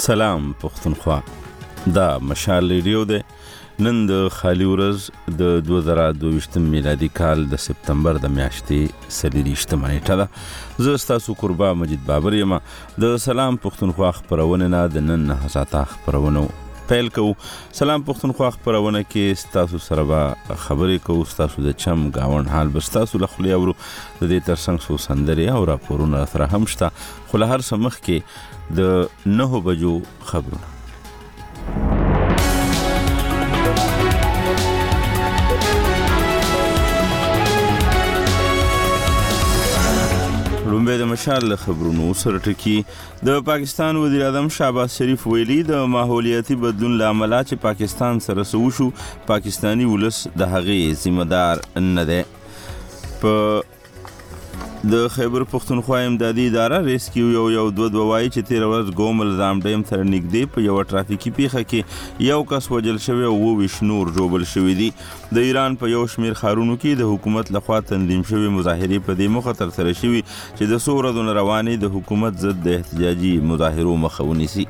سلام پښتونخوا، دا مشال ریډیو دی. نن د خالی ورځ د 2022 میلادي کال د سپتمبر د میاشتې 23 نیټه ده. زه ستاسو قربا مجید بابر یم. د سلام پښتونخوا خپرونه نه د نن هڅاته خپرونه پیل کوو. سلام پښتونخوا خپرونه کې ستاسو سره به خبرې کوو، ستاسو د چم گاون حال به ستاسو له خولې اورو، د دې ترڅنګ څو سندرې او راپورونه سره هم شته، خو له هر څه مخکې د 9 بجو خبرونه. لومبه د مشال خبرونو سره ټکی. د پاکستان وزیر اعظم شهباز شریف ویلي د ماحولیاتي بدلون لامل چې پاکستان سره سوشو پاکستانی ولس د هغې ذمہ دار نه دی. په د خیبر پښتونخوا امدادي اداره ریسکیو یو دوه وایي چې 13 ورځ ګومل ځام ډیم سره نږدې په یو ټرافیکي پیښه کې یو کس وژل شوی او 20 نور ژوبل شوي دي. د ایران په یو شمیر ښارونو کې د حکومت لخوا تنظیم شوي مظاهرې په دې موخه ترسره شوي چې د څو ورځو روانې د حکومت ضد د احتجاجي مظاهرو مخه ونیسي.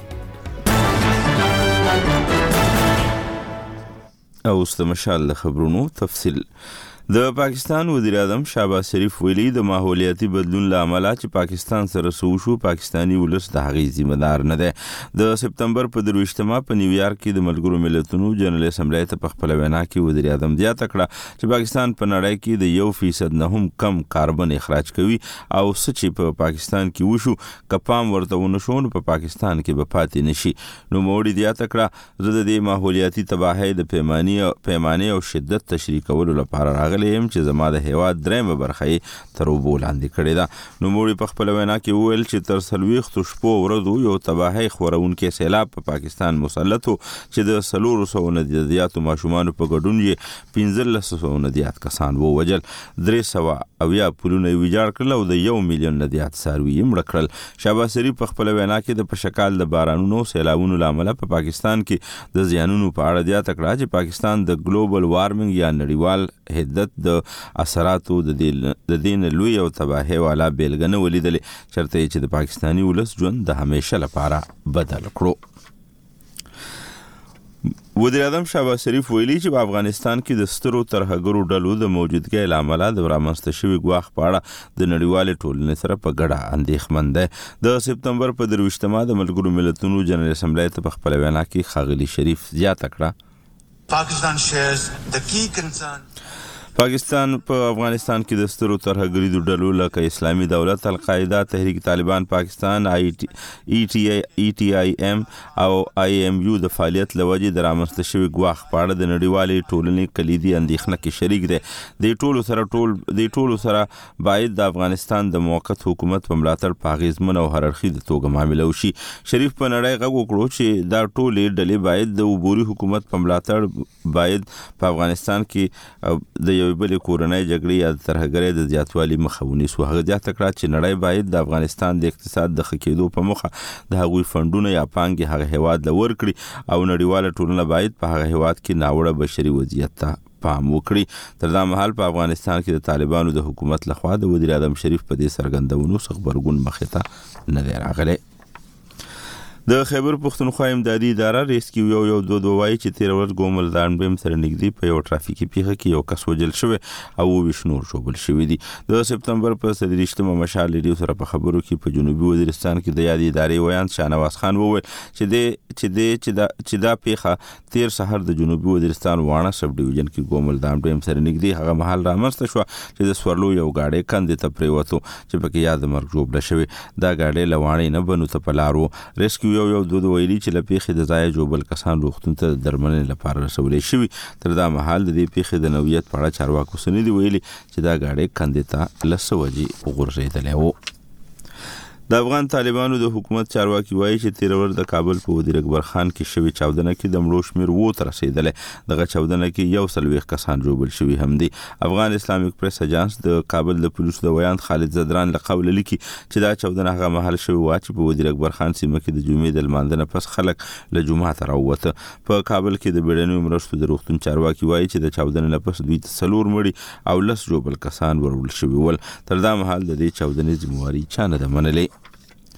اوس د مشال خبرونو تفصیل. د پاکستان وزیر اعظم شهباز شریف ویلي د ماحولیاتي بدلون لامل چې پاکستان سره سوشو پاکستانی ولس د هغې ذمہ دار نه دی. د سپتمبر په 23 په نیویارک کې د ملګرو ملتونو جنرال اسمبلی ته په خپل وینا کې وزیر اعظم زیاته کړه چې پاکستان په نړۍ کې د 1% نه هم کم کاربن اخراج کوي او څه چې په پاکستان کې وشو کپام ورته ونشو نو په پاکستان کې به پاتې نشي. نو موړي زیاته کړه زه د دې ماحولیاتي تباهۍ د پیمانې او شدت تشریح کولو لپاره راغلی یم چې زما د هیواد درېمه برخه یې تر اوبو لاندې کړې ده. نوموړي په خپله وینا کې وویل چې تر 40 شپو ورځو یو تباهۍ خورونکی سیلاب په پاکستان مسلط و چې د 400 نه زیاتو ماشومانو په ګډون یې 1500 نه زیات کسان ووژل، 300 پلونه یې ویجاړ کړل او د 1 میلیون نه زیات څاروي یې مړه کړل. شهباز شریف په خپله وینا کې د پشکال د بارانونو سیلابونو له امله په پاکستان کې د زیانونو په اړه زیاته کړه چې پاکستان د ګلوبل وارمنګ یا نړیوال حدت د اثراتو د دین لوی او تباهي والا بیلګنه ولیدلې چرته چې د پاکستانی ولس ژوند د همیشه لپاره بدل کړو. وزیر اعظم شهباز شریف ویلي چې په افغانستان کې د سترو ترهګرو ډلو د موجودګۍ له امله د رامنځته شوي ګواښ په اړه د نړیوالې ټولنې سره په ګډه اندېښمن دی. د سپتمبر په 23 د ملګرو ملتونو جنرال اسمبلی ته په خپله وینا کې ښاغلي شریف زیاته کړه پاکستان په افغانستان کې د سترو ترهګریزو ډلو لکه اسلامي دولت، القاعده، تحریک طالبان پاکستان، ETIM او IMU د فعالیت له وجې د رامنځته شوي ګواښ په اړه د نړیوالې ټولنې کلیدي اندېښنه کې شریک دی. د ټولو سره باید د افغانستان د موقت حکومت په ملاتړ په اغېزمن او هررخیزه توګه معامله وشي. شریف په نړۍ غږ وکړو چې دا ټولې ډلې باید د عبوري حکومت په ملاتړ باید په افغانستان کې د یو بلې کورنۍ جګړې یا ترهګرۍ د زیاتوالي مخه ونیسو. هغه زیاته کړه چې نړۍ باید د افغانستان د اقتصاد د ښه کېدو په موخه د هغوی فنډونه یا پانګې هغه هیواد له ورکړي او نړیواله ټولنه باید په هغه هیواد کې ناوړه بشري وضعیت ته پام وکړي. تر دا مهال په افغانستان کې د طالبانو د حکومت لخوا د وزیر اعظم شریف په دې څرګندونو څخه غبرګون مخې ته نه دی راغلی. د خیبر پښتونخوا امدادي اداره ریسکیو یو دوه وایي چې 13 ورځ ګومل ځام ډیم سره نږدې په یو ټرافیکي پیښه کې یو کس وژل شوی او 20 نور ژوبل شوي دي. د سپتمبر په 23 مشال ریډیو سره په خبرو کې په جنوبي وزیرستان کې د یادې ادارې ویان شاهنواز خان وویل چې دا پیښه 13 سهار د جنوبي وزیرستان واڼه سب ډیویژن کې ګومل ځام ډیم سره نږدې هغه مهال رامنځته شوه چې د سورلو یو گاډی کندې ته پریوتو چې پکې یا د مرګ ژوبله شوې. دا گاډی له واڼې نه بنو ته په لار و. ریسکیو یو دوه ویلي چې له پیښې د ځایه ژوبل کسان روغتون ته د درملنې لپاره رسولی شوي. تر دا مهال د دې پیښې د نوعیت په اړه چارواکو څه نه دي ویلي چې دا گاډی کندې ته له 100 بجې غورځېدلی و. د افغان طالبانو د حکومت چارواکي وایي چې 13 ورځ د کابل په وزیر اکبر خان کې شوي چاودنه کې د مړو شمېر 7 ته رسېدلی. دغه چاودنه کې 140 کسان ژوبل شوي هم دي. افغان اسلامیک پریس اجانس د کابل د پولیسو د ویاند خالد زدران له قوله لیکي چې دا چاودنه هغه مهال شوې وه چې په وزیر اکبر خان سیمه کې د جمعې د لمانځه نه پس خلک له جوماته راووته. په کابل کې د بیړنیو مرستو د روغتون چارواکي وایي چې د چاودنې نه پس دوی ته 4 مړي او 10 ژوبل کسان وروړل شوي ول. تر دا مهال د دې چاودنې ذمهواري چا نه ده منلې.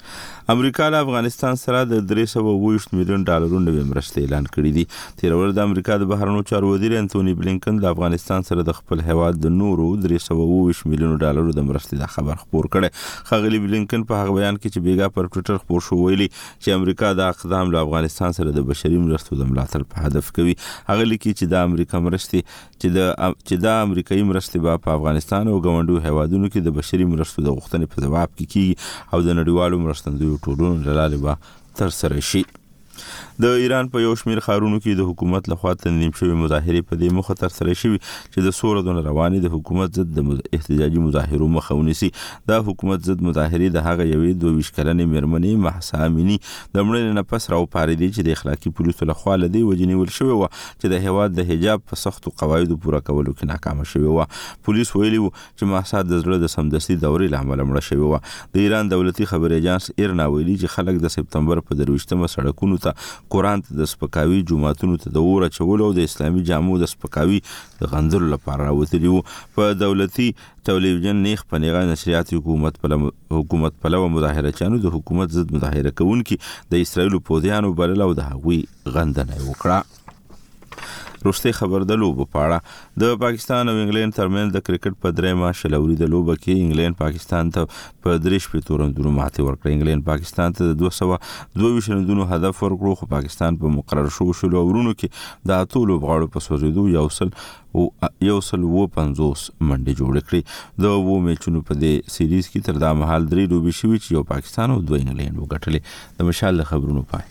امریکا له افغانستان سره د 320 میلیون ډالرونو نوې مرستې اعلان کړې دي. تیر ورځ د امریکا د بهرنیو چارو وزیر انټونی بلینکن د افغانستان سره د خپل هیواد د نورو 320 میلیون ډالرو د مرستې د خبر خبر کړي. ښاغلي بلینکن په هغه بیان کې چې بیګا پر ټوئیټر خبر شو ویلي چې امریکا د اقدام له افغانستان سره د بشري مرستو د ملاتړ په هدف کوي. هغه لیکي چې د امریکا مرستې چې د امریکایي مرستې په افغانستان او ګاونډیو هیوادونو کې د بشري مرستو د غوښتنې په جواب کې کیږي او د نړیوالو مرستندویو ټولونو له لارې به ترسره شي. د ایران په یو شمېر ښارونو کې د حکومت لخوا تنظیم شوې مظاهرې په دې موخه ترسره شوې چې د څو ورځو روانې د حکومت ضد د احتجاجي مظاهرو مخه ونیسي. دا حکومت ضد مظاهرې د هغه یوې 22 کلنې مېرمنې مهسا امینی د مړینې نه پس راوپارېدې چې د اخلاقي پولیسو لخوا له دې وجې نیول شوې وه چې د هیواد د حجاب په سختو قواعدو پوره کولو کې ناکامه شوې وه. پولیس ویلي وو چې مهسا د زړه د سمدستي دورې له امله مړه شوې وه. د ایران دولتي خبري اژانس ایرنا ویلي چې خلک د سپتمبر په 23مه سړکونو ته قرآن ته د سپکاوي، جوماتونو ته د اور اچولو او د اسلامي جامو د سپکاوي د غندلو لپاره راوتلي وو. په دولتي تلویزیون نیغ په نیغه نشریات حکومت پلوه مظاهرچیانو د حکومت ضد مظاهره کوونکي د اسرائیلو پوځیانو بلل او د هغوی غندنه وکړه. وروستي خبر د لوبو په اړه. د پاکستان او انګلند ترمنځ د کرکټ په درېمه شلوري د لوبه کې انګلند پاکستان ته په 3 رندونو ماتې ورکړه. انګلند پاکستان ته د 222 رندونو هدف ورکړو خو پاکستان په مقرر شلو اورونو کې د اتو لوبغاړو په سوځېدو یو سل 50 منډې جوړې کړې. د 2 میچونو په دې سیریز کې تر دا مهال 3 لوبې شوې چې یو پاکستان او 2 انګلند وګټلې. د مشال خبرونو پای.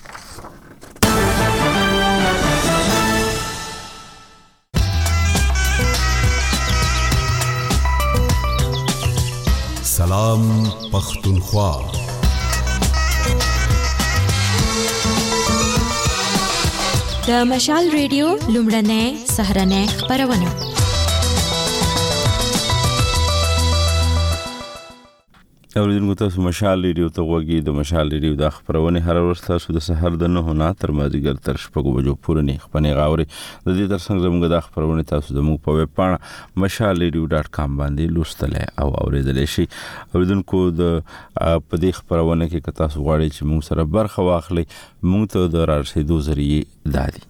سلام پختونخوا. د مشال ریډیو لومړنۍ سهرنۍ خبرونه. اوریدونکو تاسو مشال ریډیو ته وګورئ. د مشال ریډیو د خبرونه هر ورځ تاسو د سحر د 9 نه تر مازیګر تر 6 بجو پورې نه خبرونه غاوري. د دې ترڅنګ زموږ د خبرونه تاسو زموږ په ویب پاڼه mashalradio.com باندې لوستل او اوریدل شي. اوریدونکو د په دې خبرونه کې که تاسو غواړئ چې موږ سره برخه واخلئ، موږ ته د رارسېدو ذریعہ دادي.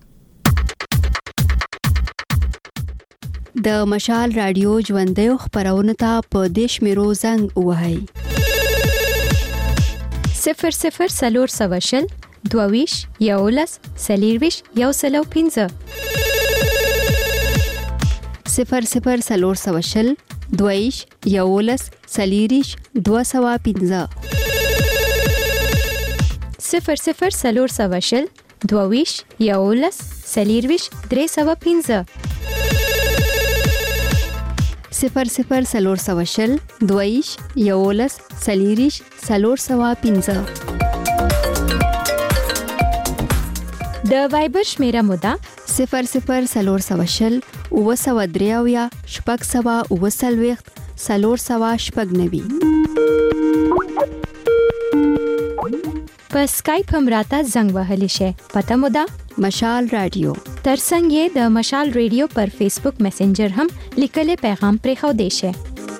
د مشال رادیو ژوندۍ خبرونه ته په دیش میرو زنګ وهاي 00 سلور سواشل دوویش یولس سلیرویش یوسلو 15 00 سلور سواشل دوویش یولس سلیریش 215 00 سلور سواشل دوویش یولس سلیرویش 315 00 سلور سواشل دویش یولس سلیریش 315 د وایبر شمیره مودا 00 سلور سواشل اوسودریاویا شپږ سوا اوسلويخت سلور سوا شپږنوي. په اسکایپ هم راته زنګ وهلی شي. پته مودا مشال رادیو. ترڅنګ یې د مشال ریډیو پر فیسبوک میسنجر هم لیکلي پیغام پرې خو دی شي.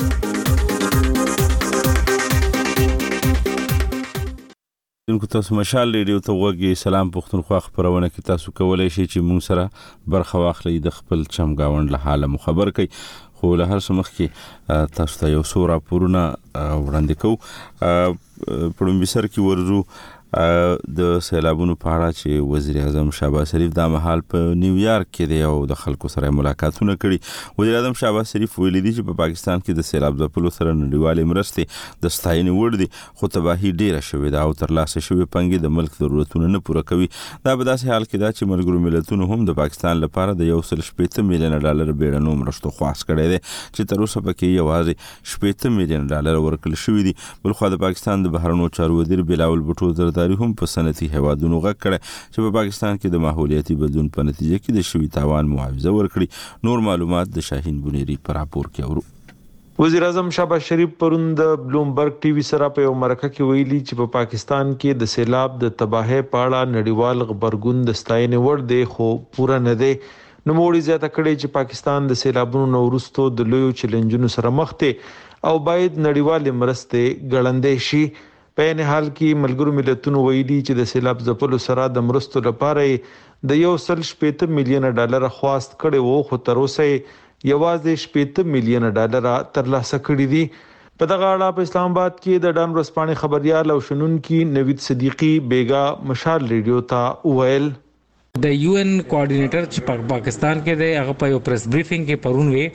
دغه تاسو مشال ریډیو ته وګورئ. سلام پښتونخوا خبرونه کې تاسو کولای شئ چې موږ سره برخه واخلئ، د خپل چمګاوند له حاله مخبر کړئ. خو له هر څه مخکې تاسو ته یو څو راپورونه وړاندې کوو. په لومړي سر کې ورزو د سیلابونو په اړه چې وزیر اعظم شهباز شریف د مهال په نیویارک کې دی او د خلکو سره ملاقاتونه کړي. وزیر اعظم شهباز شریف ویلي دی چې په پاکستان کې د سیلاب ځپلو سره نړیوالې مرستې د ستاینې وړ دي، خو تباهي ډیره شوې ده او ترلاسه شوې پنګې د ملک ضرورتونه نه پوره کوي. دا په داسې حال کې ده چې ملګرو ملتونو هم د پاکستان لپاره د 1.8 میلیون ډالر بیړنو مرستو خواست کړی دی چې تر اوسه پکې یوازې 8 میلیون ډالر ورکړل شوي دي. بلخوا د پاکستان د بهرنیو چارو وزیر بلاول بټو زرداری هم په صنعتي هیوادونو غږ کړی چې په پاکستان کې د ماحولیاتي بدلون په نتیجه کې د شوي تاوان معاوضه ورکړي. نور معلومات د شاهین بنيري پر راپور کې اورو. وزیر اعظم شهباز شریف پرون د بلومبرګ ټي وي سره په یو مرکه کې ویلي چې په پاکستان کې د سیلاب د تباہی په اړه نړیوال خبرګون د ستاینې وړ دی، خو پوره نه دی. نو موړي زیاته کړي چې پاکستان د سیلابونو وروسته د لویو چیلنجونو سره مخ دی او باید نړیوال مرستې ګړندې شي. په نه حال کې ملګرو ملتونو ویلي چې د سیلاب ځپلو سره د مرستو لپاره د 1.8 میلیون ډالر خواست کړي وو، خو تر اوسه یوازې 8 میلیون ډالر ترلاسه کړي دي. په دغه اړه په اسلام آباد کې د ډان ورځپاڼې خبريال او شنونکي نوید صدیقی بیګا مشال ریډیو ته ویل د یو ان کوارډینیټر چې پاکستان کې دی هغه په یو پریس بریفینګ کې پرون وی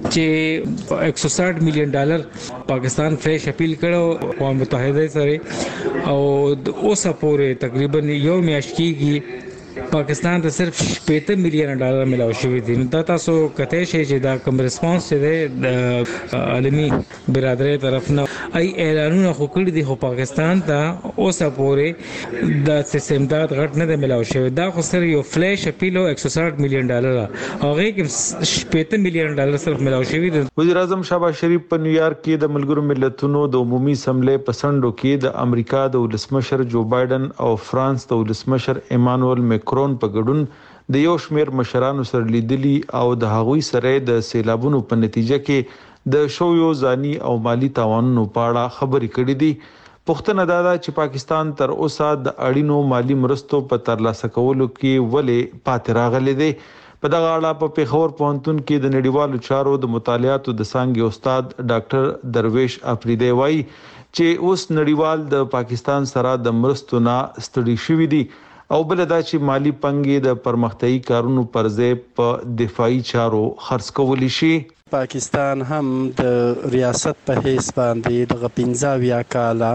چې 160 میلیون ډالر پاکستان فریش اپیل کړو اقوام متحده سره او اوسه پورې تقریبا یو میاشت کېږي پاکستان ته صرف 8 میلیون ډالر ملاو شوی دي. دا تاسو کته شي چې دا کوم ریسپانس دی د عالمي برادری طرف نه ای اعلانونه خو کړی دي، خو پاکستان ته اوسه پورې د سیستمداد غټ نه ملاو شوی. دا خو سره یو فلیش اپیل 160 میلیون ډالر هغه کې 8 میلیون ډالر صرف ملاو شوی دي. وزیر اعظم شهباز شریف په نیویارک کې د ملګرو ملتونو د عمومي اسمبلی په سندو کې د امریکا د ولسمشر جو بایدن او فرانس د ولسمشر ایمانوئل میکرون په ګډون د یو شمېر مشرانو سره لیدلي او د هغوی سره د سیلابونو په نتیجه کې د شویو ځاني او مالی تاوانونو په اړه خبرې کړې دي. پوښتنه دا ده چې پاکستان تر اوسه د اړینو مالی مرستو په ترلاسه کولو کې ولې پاتې راغلی دی. په دغه اړه په پیښور پوهنتون کې د نړیوالو چارو د مطالعاتو د څانګې استاد ډاکټر درویش افریدی وایي چې اوس نړیوال د پاکستان سره د مرستو نه ستړي شوي دي او بل دا چې مالی پنګې د پرمختیايي کارونو پر ځای په دفاعي چارو خرڅ کولی شي. پاکستان هم د ریاست په حیث باندې د 15 کاله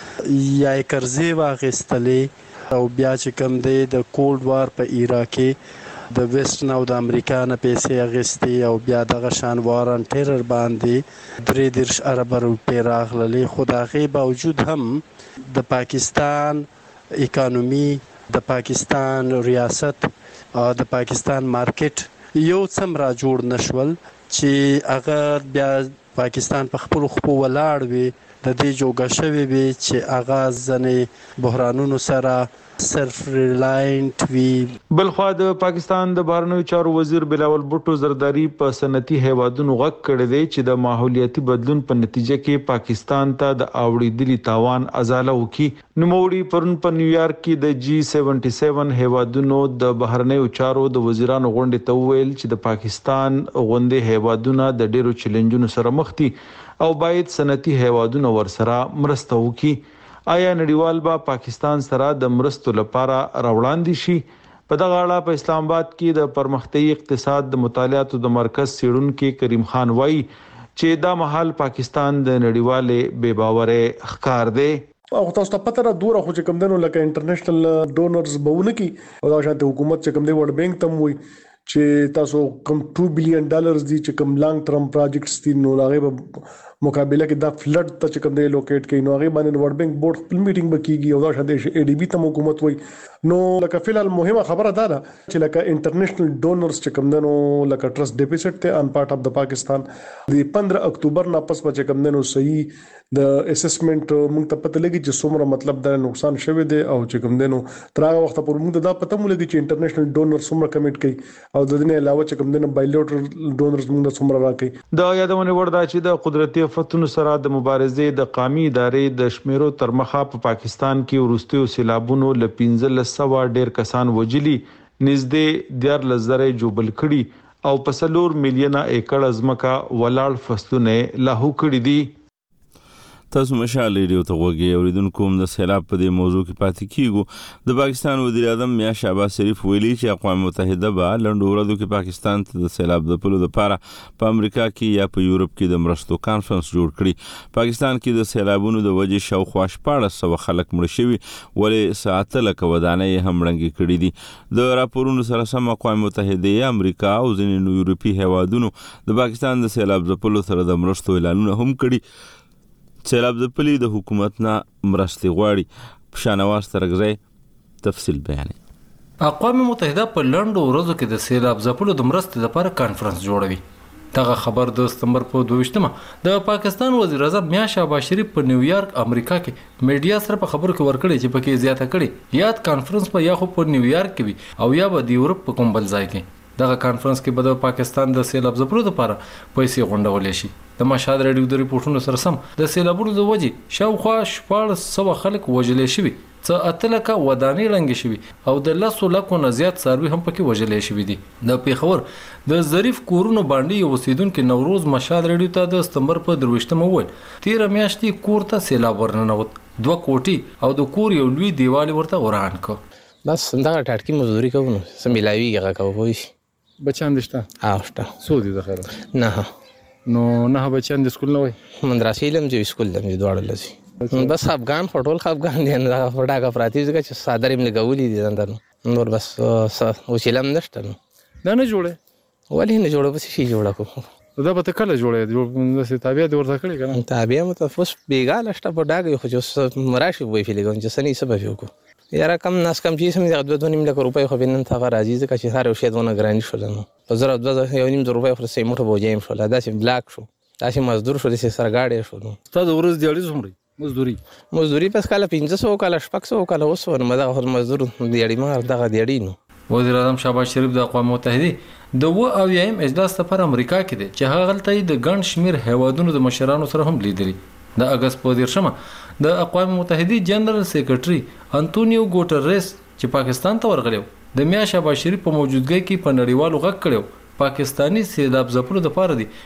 یا قرضې واغستلې او بیا چې کوم دی د کولډ وار په عراق کې د ویسټرن او د امریکا نه پیسې اغستې او بیا دغه شان وارن ټیرر باندې 3 ارب روپۍ راغللې. خو د هغې باوجود هم د پاکستان اکانومي، د پاکستان ریاست او د پاکستان مارکیټ یو څم را جوړ نشول چې هغه بیا پاکستان په خپل خپل ولاړ وي د دې جوګه شوی وي چې هغه ځنې بحرانونو سره صرف ریلاینټ وی. بلخوا د پاکستان د بهرنیو چارو وزیر بلاول بوټو زرداری په صنعتي هیوادونو غږ کړی دی چې د ماحولیاتي بدلون په نتیجه کې پاکستان ته د اوړېدلي تاوان ازاله وکړي. نوموړي پرون په نیویارک کې د G77 هیوادونو د بهرنیو چارو د وزیرانو غونډې ته وویل چې د پاکستان غونډې هیوادونه د ډیرو چیلنجونو سره مخ دي او باید صنعتي هیوادونه ورسره مرسته وکړي. آیا نړیوال با پاکستان سره د مرستو لپاره راوړاندې شي؟ په دغه اړه په اسلام آباد کې د پرمختیايي اقتصاد د مطالعاتو د مرکز څېړونکي کریم خان وایي چې دا مهال پاکستان د نړیوالې بې باورۍ ښکار دی. او تاسو ته پته را دوره خو چې کوم دنو لکه انټرنیشنل ډونرز بهونه کی او دا شانته حکومت چې کوم دی ورلد بانک تم وي چې تاسو کوم 2 بلین ډالرز دي چې کوم لانګ ټرم پروجیکټس دي نو هغه مقابله کې دا فلډ ته چې کوم دی لوکیټ کوي نو هغه باندې ورلد بانک بورډ خپل میټینګ وکړي او دا شاده ای ډی بی ته حکومت وای. نو لکه فلال مهمه خبره ده چې لکه انټرنیشنل ډونرز چې کوم دنو لکه ټرست ډیفیسټ ته ان پارت اف د پاکستان د 15 اکتوبر نه پس چې کوم دنو صحیح د اسسمنت موږ ته پته لګي چې څومره مطلب دا نقصان شوی دی او چې کوم دنو تر هغه وخت پورې موږ دا پته مو لګي چې انټرنیشنل ډونر څومره کمیټ کوي او د دې نه علاوه چې کوم دنو بایلټرل ډونرز موږ څومره راکړي. دا یادونه وردا چې د قدرتي آفتونو سره د مبارزې د قومي ادارې د شمیرو تر مخه په پاکستان کې ورستیو سیلابونو ل 1500 ډیر کسان وجلی، نږدې 14,000 جوبل کړي او په 4 میلیونه ایکړ ځمکه ولاړ فصلونه لاهو کړي دي. تاسو مشال ریډیو ته وګورئ اوریدونکو د سیلاب په دې موضوع کې پاتې کیږو. د پاکستان وزیر اعظم میاں شهباز شریف ویلي چې اقوام متحده به لنډو ورځو کې پاکستان ته د سیلاب د پلو لپاره په امریکا کې یا په یورپ کې د مرستو کانفرنس جوړ کړي. پاکستان کې د سیلابونو د وجې شاوخوا 1400 خلک مړ شوي ولې ساعته لکه ودانۍ هم ړنګې کړي دي. د راپورونو سره سم اقوام متحده امریکا او ځینې یورپي هیوادونو د پاکستان د سیلاب د پلو سره د مرستو اعلانونه هم کړي. سیلاب ځپلي د حکومت نه مرستې غواړي. شانواز ترغزی تفصیل بیانوي. اقوام متحده په لنډو ورځو کې د سیلاب ځپلو د مرستې لپاره کانفرنس جوړوي. دغه خبر د سپتمبر په 22مه د پاکستان وزیر اعظم میاں شهباز شریف په نیویارک امریکا کې میډیا سره په خبرو کې ورکړي چې پکې زیاته کړي یاد کانفرنس په یا خو په نیویارک کې وي او یا به د یورپ په کوم بل ځای کې. دغه کانفرنس کې به د پاکستان د سیلاب ځپلو لپاره پیسې غونډول شي. د مشهد رادیو د ریپورتونو سره سم د سیلابونو د وجې شاوخوا 1400 خلک وژل شوي، څه اتلکه ودانۍ ړنګې شوي او د 10 لکو نه زیات څاروي هم پکې وژل شوي دي. د پیښور د ظریف کورونو باندې یو اوسیدونکو نوروز مشهد رادیو ته د سپتمبر په 23 وویل 13 میاشتې کور ته سیلاب ورننوت، 2 کوټې او د کور یو لوی دیوال ورته وران کړ. بس دا ټاټکی مزدوري کوو سم ملاویږي هغه کوو. بچان دشته؟ آشته. سو دي د خیره؟ نه. نو نه بچان د سکول نه وای؟ مدرسې لم چې سکول لم دواړه لسی. بس افغان فټول افغان دي نه فټاګه پراتی ځکه چې صادریم لګولې دي نن نور بس وسیلم نشته. دا نه جوړه؟ ولی نه جوړه بس شي جوړه کو. دا به ته کله جوړه؟ د تابع دی ورته کړی کنه؟ تابع مت فوس بیګال شته په ډاګه خو چې مراشي وای فلګون چې سني سبب یو کو. یاره کم ناس کم چې سم د 2.5 لک روپۍ خو بنن تا راځي ځکه چې هر شی دونه ګران شول نو په 2.5 روپۍ خو سې موټه بوجایم شول دا چې بلاک شو دا چې مزدور شو چې سرګاډي شو. نو تا د ورځ دیاړي څومره مزدوري پس کاله 500 کاله 600 کاله اوس ور مده مزدور دیاړي مار دغه دیاړي نو. وزیر اعظم شهباز شریف د اقوام متحده د 20 اجلاس لپاره امریکا کې دی چې هغه غلطي د ګڼ شمیر هیوادونو د مشرانو سره هم لیدلی. د اگست په 13 د اقوام متحده جنرال سیکریټري انټونیو ګوټرس چې پاکستان ته ورغلو د میا شهباز شریف په موجودګۍ کې په نړیوالو غږ کړو پاکستانی سیلاب ځپلو لپاره دی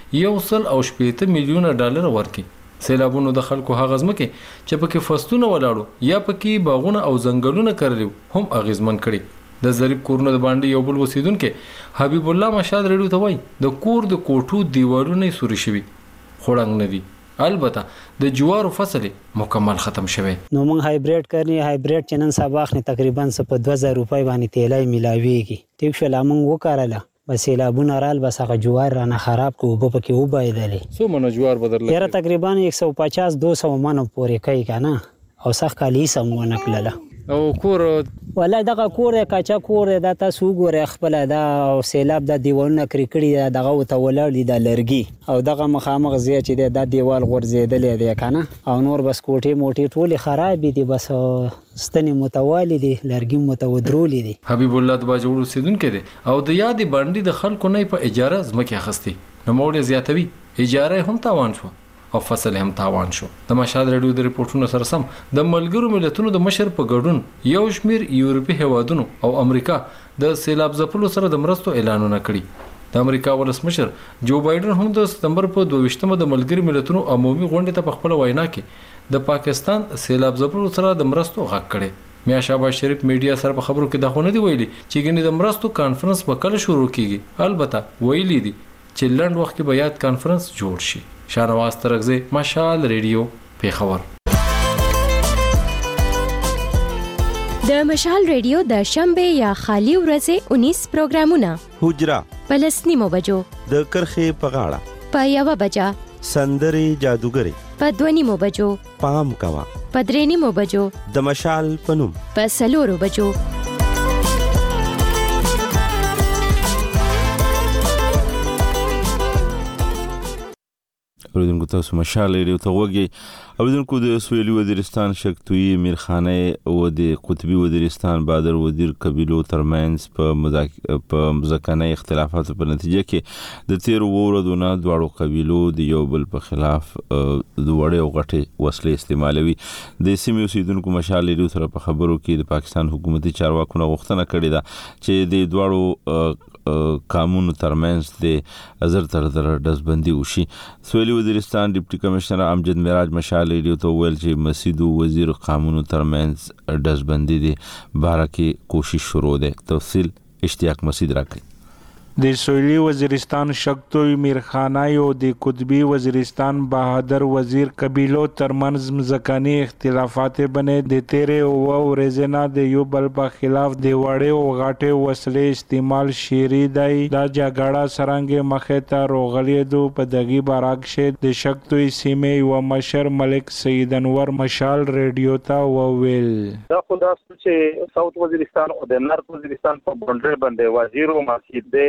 $1.8 میلیون ورکړي. سیلابونو د خلکو هغه ځمکې چې پکې فصلونه ولاړو یا پکې باغونه او ځنګلونه کړل هم اغیزمن کړي. د ظریف کورونو د باندې یو بل وسیدونکو حبیب الله مشهد رډیو ته وای د کور د کوټو دیوالونه سوري شوي خړنګ نه دي. البته د جوارو فصل مکمل ختم شوه. نو موږ هایبریډ کړنی هایبریډ چنن صباح نه تقریبا په 2000 روپۍ باندې تیلای ملاویږي. ټیک شو لامنګ وکړاله بس سیلابونه رال بس هغه جوار رانه خراب کو وب پکې وبایدلې. سو منو جوار بدل یاره تقریبا 150-200 منو پورې کوي کنه او سخت کالی سمونه کړله. او کور ولای دغه کور کاچا کور دا تاسو ګوره خپل دا او سیلاب د دیوالونه کړکړی دغه وته ولړ دي د لرګي او دغه مخامخ زی چې د دیوال غورځیدل دی کنه او نور بس کوټي موټي ټوله خراب دي بس ستنی متوالي دي لرګي متودرول دي. حبیب الله د باجوړو سیدونکو دي او د یادې باندې د خلکو نه په اجاره ځمکه اخستي نو موړ زیاتوي اجاره هم تاوان شو او فصل هم تاوان شو. د مشهد رادیو د ریپورتونو سره سم د ملګرو ملتونو د مشر په ګډون یو شمیر یورپی هیوادونو او امریکا د سیلاب ځپلو سره د مرستو اعلانونه کړي. د امریکا ولسمشر جو بایدن هم د سپتمبر په 22 د ملګرو ملتونو عمومي غونډې ته په خپل وینا کې د پاکستان سیلاب ځپلو سره د مرستو غږ کړي. میا شهباز شریف میډیا سره په خبرو کې دا خونه دی ویلي چې ګنې د مرستو کانفرنس په کله شروع کیږي. البته ویلي دي چې لنډ وخت کې به یاد کانفرنس جوړ شي. شاهنواز ترغزی مشال ریډیو پیښور. د مشال ریډیو د شنبه یا خالی ورځې 19 پروګرامونه حجرا پلسنیمو بجو د کرخې په غاړه په 1 بجا سندري جادوګری په 2 بجو پام کوا په 3 بجو د مشال پنوم په 4 بجو. اوریدونکو تاسو مشال ریډیو ته وګورئ. اوریدونکو د سویلي وزیرستان شکتوی میرخانه او د قطبی وزیرستان بادر وزیر قبیلو ترمنځ په مذاکرې اختلافات په نتیجه کې د 13 ورځو دواړو قبیلو د یو بل په خلاف د وړې او غټې وسلې استعمالوي. د سیمې اوسیدونکو مشال ریډیو سره په خبرو کې د پاکستان حکومتي چارواکو غوښتنه کړې ده چې د دواړو قانون ترمنځ د ازر تر دزبندي وشي. سویلي وزیرستان ډیپټي کمشنر امجد معراج مشال ریډیو ته ویل چې مسعود وزیر قانون ترمنځ دزبندي دي بارکه کوشش شروع ده. تفصیل اشتیاق مسعود راکړي. د سویلي وزیرستان شکتوی میرخانه او د قطبی وزیرستان بهادر وزیر قبیلو ترمنځ مزکانی اختلافات بنې د 13 ورځې نه د یو بل په خلاف د وړې او غټې وسلې استعمال شری دی. دا جګړه سرنګ مخه ته روغلیدو په دغه بارک شه د شکتوی سیمې او مشر ملک سید انور مشال ریډیو ته وویل دا خو دا چې ساوث وزیرستان او د نارت وزیرستان په بونډر باندې وزیر او مسجد د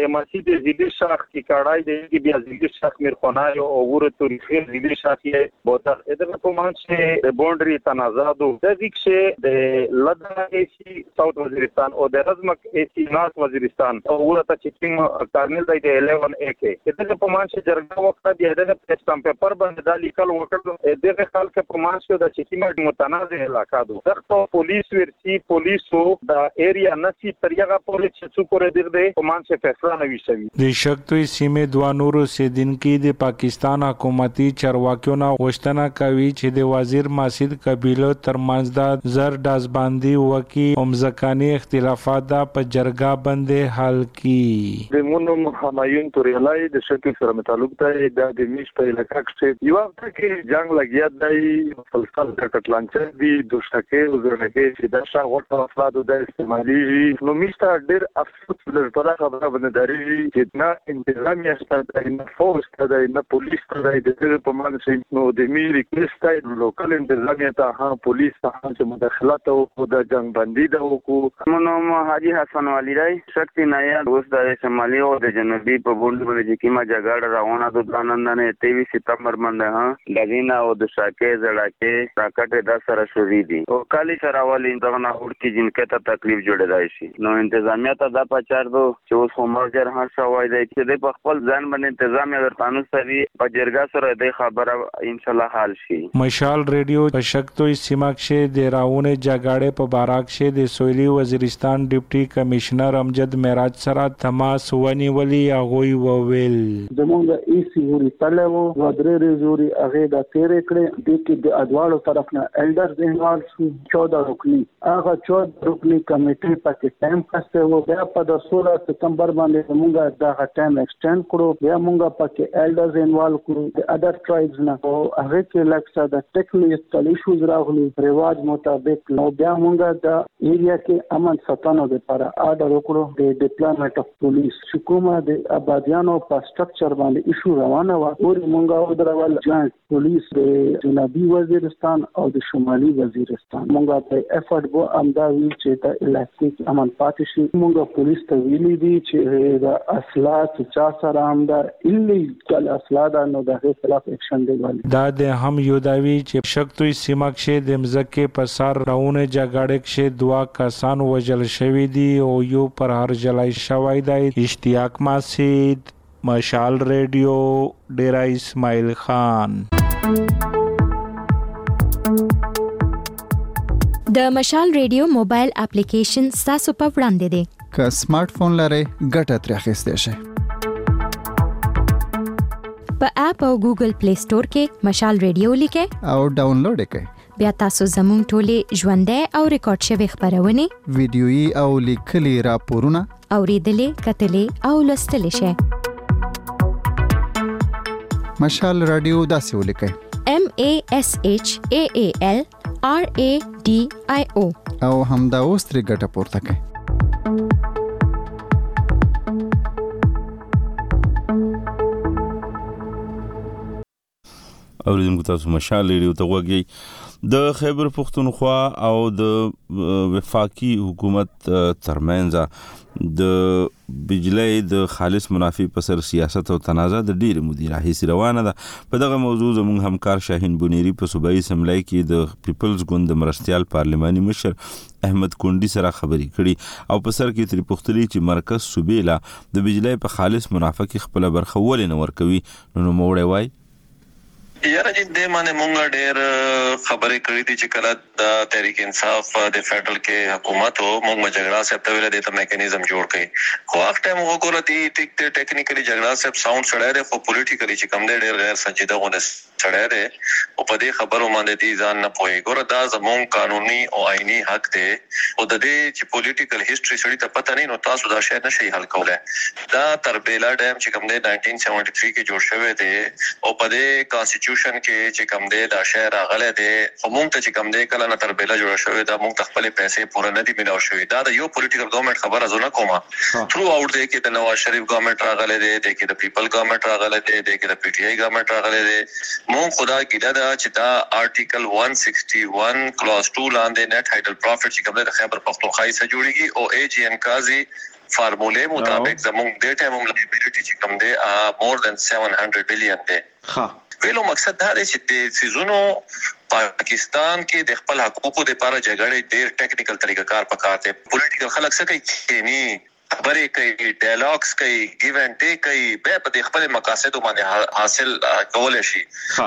مسجد زیدی شاخ کی کړای دی بیا زیدی شاخ میرخونای او ور تاریخي زیدی شاخ یې بوتر ادھر په مانچه بونډري تنازادو د ویکشه د لدا ایسی ساوث وزیرستان او د رزمک ایسی نارث وزیرستان او ورته چیکینګ کارنل دی 11 AK ادھر په مانچه جرګه وخت دی د پسټم پیپر باندې د لیکل وکړو دغه خلک په مانچه د چیکینګ متنازع علاقہ دو دغه پولیس ورسی پولیسو د ایریا نسی تریغه پولیس چې څوک دی په مانچه فیصله نوي شوی د شکتوي سیمې دوه نورو سیدونکو د پاکستان حکومتي چارواکیو نه غوښتنه کوي چې د وزیر ماسید قبیلو ترمنځ د زر داسبندي وکي امزکانی اختلافات په جرګه باندې حل کی د مونږ همایون توريلای د شکل سره متعلق دی د میش په علاقې کې یو وخت کې جنگ لګیا دی فلسفه کټلانچ دی د شکه وزرنګي چې د شاوټ افراد د استعمالي نو میشته ډېر افسوس لري په خبره باندې دري چې نه انتظامیه شته نه فورس ته نه پولیس ته د دې په معنی چې نو د می ریکوست دی لوکل انتظامیه ته پولیس ته چې مداخلت او د جنگ بندي د وکړو نو حاجی حسن والی راي شکتی نایا اوس د شمالي او د جنوبي په بوند باندې کیما جګړه روانه د نن 23 سپتمبر باندې د دینه او د شاکه زړه راکټه د سره شوري دي او کالي سره والی دغه نه ورکی جنکه ته تکلیف جوړه شي نو انتظامیه ته دا پچار دو چې اوس مرجر هر شوای دی چې د خپل ځان باندې انتظامیه ورتانو سوي په جرګه سره د خبره ان شاء الله حل شي مشال ریډیو په شکتوي سیمه کې د راونه جګړې په باراک کې د سویلي وزیرستان ډیپټي کمشنر امجد معراج سره تماس ونیولي هغوی وویل زمونږ ایسی وري تلو ودرې ريزوري هغه د تیرې کړې د کې د ادوالو طرف نه الډر انوال شو 14 رکنی هغه 14 رکنی کمیټې پکې ټایم کسته وو بیا په 16 سپتمبر باندې موږ دا ټایم ایکسټند کړو بیا موږ پکې الډرز انوال کړو د ادر ټرایبز نه او هغه کې لکه د ټیکنیکل ایشوز راغلي رواج مطابق نو بیا موږ د ایریا کې امن ساتنه لپاره آرډر وکړو د ډیپلوماټ اف پولیس حکومت د آبادیانو په سټرکچر باندې ایشو روانه و او موږ درول جوائنٹ پولیس د جنوبي وزیرستان او د شمالي وزیرستان موږ په افورت بو امداوی چې د علاقې امن پاتې شي موږ پولیس ته ویلي دي چې د اصلاح چا سره هم د الیګل اصلاح د نو د خلاف اکشن دی والی دا د هم یو داوی چې شکتوي سیمه کې د مزکه په سر راونه جګړه کې دوا کسان وجل شوی دي او یو پر هر جلای شوی دی اشتیاق ماسید مشال ریډیو ډیرا اسماعیل خان د مشال ریډیو موبایل اپلیکیشن تاسو په وړاندې دی که سمارټ فون لرئ ګټه ترې اخیستی شئ په اپ او ګوګل پلی سٹور کې مشال ریډیو لیکئ او ډاونلوډ کړئ بیا تاسو زموږ ټولې ژوندۍ او ریکارډ شوی خبرونه ویډیويي او لیکلي راپورونه اوریدلې کتلې او لوستلې شئ مشال رادیو داسې ولیکئ MASHAAL RADIO او همدا اوس ترې ګټه پورته کړئ اوریدونکو تاسو مشال ریډیو ته وګورئ د خیبر پختونخوا او د وفاقي حکومت ترمنځ د بجلی د خالص منافع په سر سیاست او تنازع د ډیر مدیر هیڅ روانه ده په دغه موضوع زموږ همکار شاهین بونيري په صوبایي سملای کې د پیپلز ګوند مرستيال پارلماني مشر احمد کونډي سره خبري کړي او په سر کې تری پختلي چې مرکز صوبې لا د بجلی په خالص منافع کې خپل برخه ولې نه ورکوي نو موړې وای یاره چې د معنی مونږ ډېر خبرې کړې دي چې کله د تحریک انصاف د فیډرل کې حکومت او مونږ جګړه سره ته ویل دي ته میکانیزم جوړ کړي خو وخت ټایم وګوره دي ټیکنیکلی جګړه سره ساوند سره لري خو پولیټیکلی چې کوم دی ډېر غیر سنجیده غونډه سره لري او په دې خبرو باندې دي ځان نه پوي ګوره دا زموږ قانوني او آئینی حق دی او د دې چې پولیټیکل هیستوري سړي ته پته نه نو تاسو دا شی نشي حل کولای دا تر بیلا ډیم چې کوم دی 1973 کې جوړ شوی دی او په دې کانسټیټیوشن کې چې کوم دی دا شی راغلی دی خو موږ ته چې کوم دی کله نه تر بیلا جوړ شوی دا موږ ته خپل پیسې پوره نه دي ملاو شوی دا د یو پولیټیکل ګورنمنت خبره زونه کومه تھرو اوټ دی کې د نواز شریف ګورنمنت راغلی دی د کې د پیپل ګورنمنت راغلی دی د کې د پی ټی آی ګورنمنت راغلی دی موږ خدا ګیدا دا چې دا آرټیکل 161 کلاس 2 لاندې نت هایډل پروفټ چې کوم دی د خیبر پختونخوا سره جوړیږي او ای جی ان قاضي فارمولې مطابق زموږ د ټایم لایبیلیټي چې کوم دی مور دان 700 بلین دی. ویلو مقصد دا دی چې د سيزونو پاکستان کې د خپل حقوقو لپاره جګړې ډېر ټیکنیکل طریقه کار پکار دي. پولیټیکل خلک څه کوي چې نه خبرې کوي، ډایلاګز کوي، ګیو اینڈ ټیک کوي، به په خپل مقاصد باندې حاصل کول شي.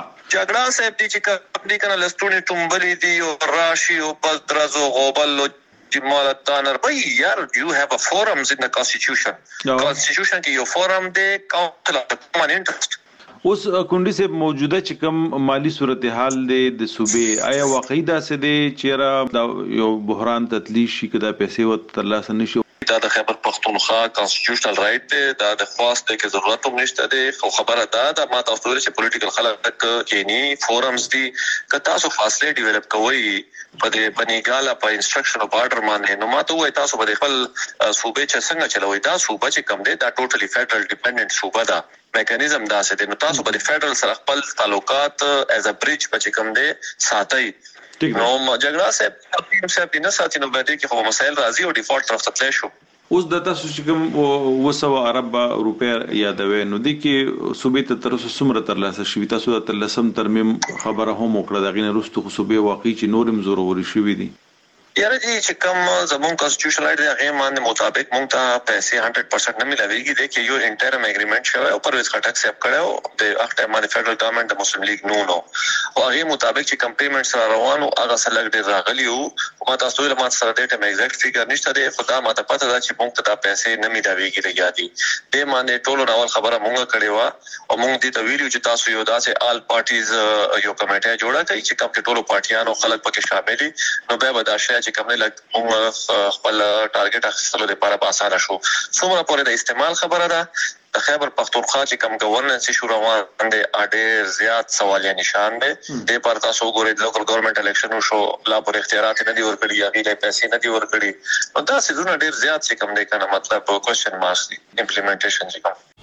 جګړه صاحب دي چې کوم دي کنه لستونی ټومبلې دي او راشي او پس درزو غوبل جمالتانر بھائی یار you have a forums in the constitution. constitution کې یو فورم دی کاونسل اف کامن انټرست. اوس کونډي صاحب موجوده چې کوم مالی صورتحال دی د صوبې آیا واقعي دا څه دی چې را یو بحران تطلی شي کدا پیسې و ترلاسه نشي؟ دا د خیبر پختونخوا کانسټیټیوشنل رائټ دی، دا د خواست دی کې ضرورت هم نشته دی. خو خبره دا ما تاسو ته چې پولیټیکل خلک کې ني فورمز دي که تاسو فاصله ډیولپ کوئ په دې بنیګاله په انسټرکشن او آرډر باندې، نو ما ته وایي تاسو به خپل صوبې چې څنګه چلوي. دا صوبه چې کم دی دا ټوټلی فیډرل ډیپندنٹ صوبه ده، میکانیزم دا څه دی. نو تاسو به فیډرل سره خپل تعلقات ایز ا برج په چې کم دی ساتي. نو جګړه صاحب نه ساتي نو به دې کې خو مسایل راځي او ډیفالت طرف ته تللی شو. اوس د تاسو چې کوم 200 ارب روپیا یادوي نو د کې صوبې ته تر اوسه څومره ترلاسه شوي؟ تاسو د ترلاسم ترمیم خبره هم وکړه دغه نه وروسته خو صوبې واقعي چې نورم ضروري شوي دي. یاره جی چې کوم زمون کانسټیټیوشنل رائټ دی هغه باندې مطابق مونږ ته پیسې 100% نه ملويږي. د کې یو انټرم اګریمنٹ شوی او پرویز خټک سیب کړو د وخت باندې فدرل ګورنمنت د مسلم لیگ نو او هغه مطابق چې کوم پیمنټ سره روانو هغه سره لګ ډیر راغلی او ما تاسو له ما سره د ټیم ایگزیکټ فیګر نشته دی. خدا ما ته پته ده چې مونږ ته پیسې نه ملويږي لګیا دي. د باندې ټولو ناول خبره مونږ کړې و او مونږ دې ته ویلو چې تاسو یو داسې آل پارټیز یو کمیټه جوړه کړئ چې کوم ټولو پارټیانو خلک پکې شامل دي. نو به بداشه چې کوم لګ خپل ټارګټ اخیستلو لپاره به اسانه شو. څومره پورې د استعمال خبره ده د خیبر پختونخوا چې کوم گورننس شو روان دي اډیر زیات سوالیا نشان دي. د پر تاسو ګورئ د لوکل ګورنمنت الیکشن شو لا پر اختیارات نه دی ورکړي یا غیر پیسې نه دی ورکړي نو دا څه ډیر زیات چې کوم دی کنه مطلب کوېسچن مارکس دی امپلیمنټیشن چې کوم.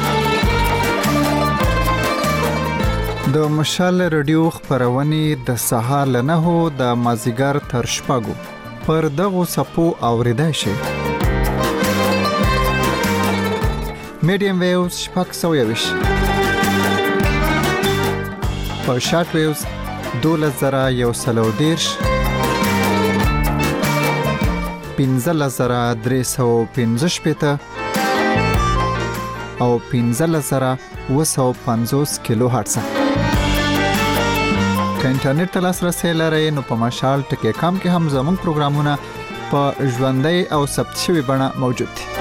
د مشال رادیو خبرونه د سهار له 9 د مازیګر تر شپږو پر دغه سپو اوریدای شي. میډیم ویوز شپږ سویوش په شارټ ویوز 2110 15315 او 15750 کیلو هرتز. که انټرنیټ ته لاسرسي لرئ نو په مشال ټکی کام کې هم زموږ پروګرامونه په ژوندۍ او ثبت شوی بڼه موجود دي.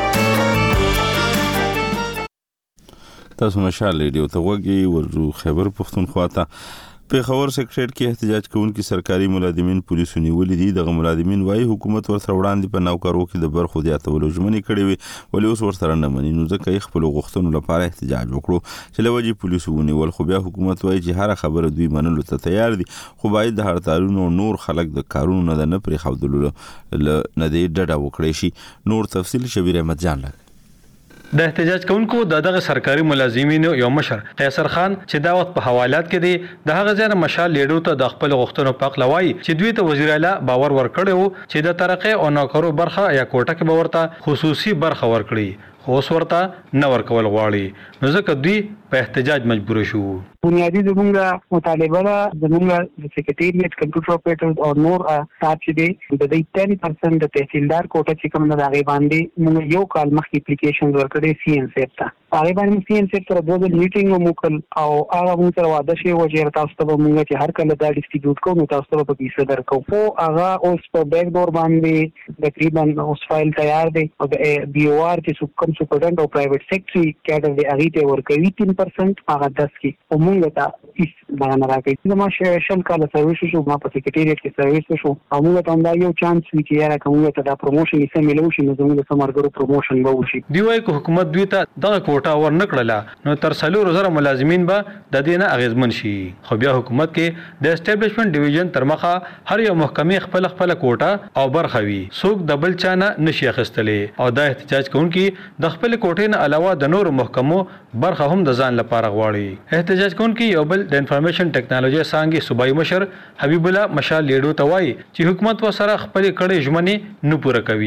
تاسو مشال ریډیو ته وګورئ ورجو خیبر پختونخوا ته پیښور سیکریټریټ کې احتجاج کوونکي سرکاري ملازمین پولیسو نیولې دي. دغه ملازمین وايي حکومت ورسره وړاندې په نوکرو کې د برخو زیاتولو ژمنې کړې وي ولې اوس ورسره نه مني. نو ځکه یې خپل غوښتنو لپاره احتجاج وکړو چې لوجي پولیسو ونیول. خو بیا حکومت وايي چې هر خبره دوی منلو ته تیار دي خو باید د هړتالونو نور خلک د کارونو نه پرې خودلو نه دی ډډه وکړي شي. نور تفصیل شبیر احمد جان لګ. د احتجاج کوونکو دغه سرکاري ملازمینو یو مشر قیصر خان چې دا وخت په حوالات کې دی د هغه ځای مشال لیډو ته د خپل غوښتنو په اړه وایي چې دوی ته وزیر اعلی باور ورکړو چې د ترقې او نوکرو برخه یا کوټه کې به ورته خصوصي برخه ورکړي خو اوس ورته نه ورکول غواړي نو ځکه دوی په احتجاج مجبور شو. بنیادی زموږه مطالبه ده زموږ د سکریټریټ کمپیوټر اپریټرز او نور سټاف چې دی د 10% د تحصیلدار کوټه چې کوم د هغه باندې موږ یو کال مخکې اپلیکیشن ورکړې سی ان سیټ ته هغه باندې سی ان سیټ سره دوه میټینګ وکړ او هغه موږ سره وعده شوی و چې تاسو ته موږ چې هر کله دا ډیسټریبیوټ کوو نو تاسو ته په پیسې درکو. خو هغه اوس په بیک ډور باندې تقریبا اوس فایل تیار دی او د بي او ار چې کوم سپورټنټ او پرایویټ سیکټري کېډر دی هغه ته ورکوي 3% هغه 10 کې او موږ ته هیڅ باندې راکړي. زما شل کال سرویس شو ما په سکریټریټ کې سرویس شو او موږ ته دا یو چانس وی چې یاره کومه ته دا پروموشن یې سمېلو شي نو زموږ سمارګرو پروموشن به وشي. دی وايي که حکومت دوی ته دغه کوټه ور نکړله نو تر 300,000 ملازمین به د دې نه اغیزمن شي. خو بیا حکومت کې د اسټابلیشمنت ډیویژن تر مخه هر یو محکمې خپل کوټه او برخه وي څوک د بل چانه نشي اخیستلې او دا احتجاج کوونکي د خپل کوټې نه علاوه د نور محکمو برخه هم د ځان لپاره غواړي. احتجاج کوونکي یو بل د انفارمیشن ټیکنالوژي څانګې صوبایي مشر حبیب الله مشال لیډو ته وایي چې حکومت وسره خپل کړې ژمنې نه پوره کوي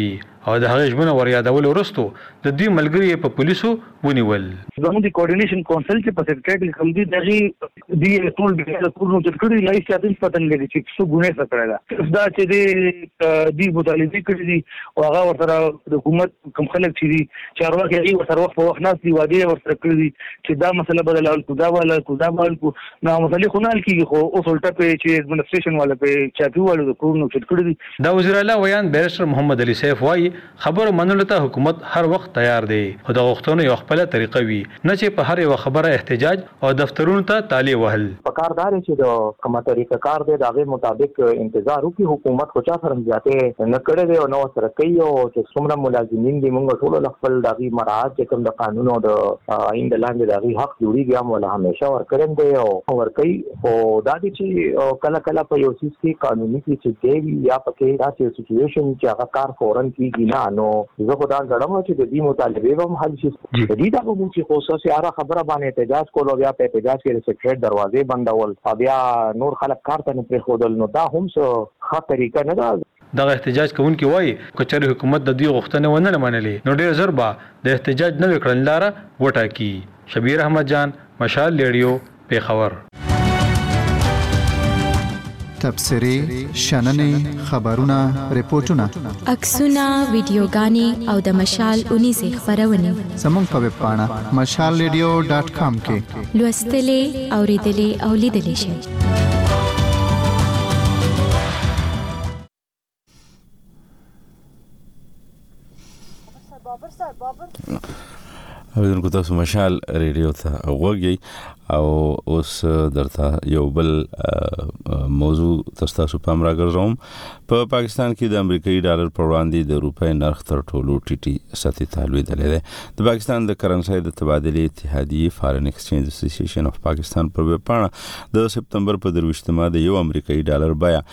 او د هغه ژمنه ور یادول ورستو د دوی ملګری په پولیسو ونیول. زموږ د کوارډینیشن کونسل چې په سیکریټریټ کوم دي دغه دی ټول د کورونو چې کړي لای ساتل پتن لري چې څو ګونه څه کړل دا چې دی مطالبه کړی دي او هغه ورته د حکومت کوم خلک چې دي چارواکي هغه ورته وخت په وخت ناس دی وادي ورته کړی دي چې دا مسله بدلول کو دا ولا کو نو مسله خو نه کیږي خو اوس الټه په چې ایڈمنسټریشن والا په چاپی والو د کورونو چې کړی دي. دا وزیر اعلی ویان بیرسټر محمد علي سیف وايي خبر منلو ته حکومت هر وخت تیار دی خو د غوښتنو یو خپل طریقه وي نه چې په هر یو خبره احتجاج او دفترونو ته تالی وهل. پکاردار چې د کومه طریقه کار دی دغه مطابق انتظار وکړي. حکومت خو چا سره ځاته نه کړی دی او نو سره کوي او چې څومره ملازمین دي موږ ټول خپل دغه مراعات چې کوم د قانون او د آئین د لاندې دغه حق جوړیږي هم ولا همیشه ورکړم دی او ورکوي او دا دي چې کله کله په یو سیس کې قانوني کې چې دی یا پکې داسې سچويشن چې هغه کار فورن کیږي نه نو زه خو دا غواړم چې د دې مطالبه هم حل شي. د دې دغه مونږ چې خصوصي اره خبره باندې احتجاج کول او بیا په احتجاج کې سیکریټ دروازې بندول او بیا نور خلک کار ته نه پریښودل نو دا هم څه ښه طریقه نه ده. دغه احتجاج کوونکي وایي کچره حکومت د دې غوښتنې ونه منلې نو ډېر زر به د احتجاج نه وکړل لاره وټاکي. شبیر احمد جان مشال ریډیو پیښور. تبصري شننې خبرونه ریپورتونه عکسونه ویډیوګانې او د مشال 19 خبرونه زموږ په ویب پاڼه mashalradio.com کې لوستلې اوریدلې او لیدلې شئ. اوریدونکو تاسو مشال ریډیو ته وګورئ او اوس درته یو بل موضوع تاسو په امر راګرځوم. په پاکستان کې د امریکایي ډالر پر وړاندې د روپۍ نرخ تر ټولو ټیټي سطح ته لوېدلی دی. د پاکستان د کرنسۍ د تبادلې اتحادیې فارن ایکسچینج اسوسییشن اف پاکستان پر ویب پاڼه د سپتمبر په 23 د یو امریکایي ډالر بیه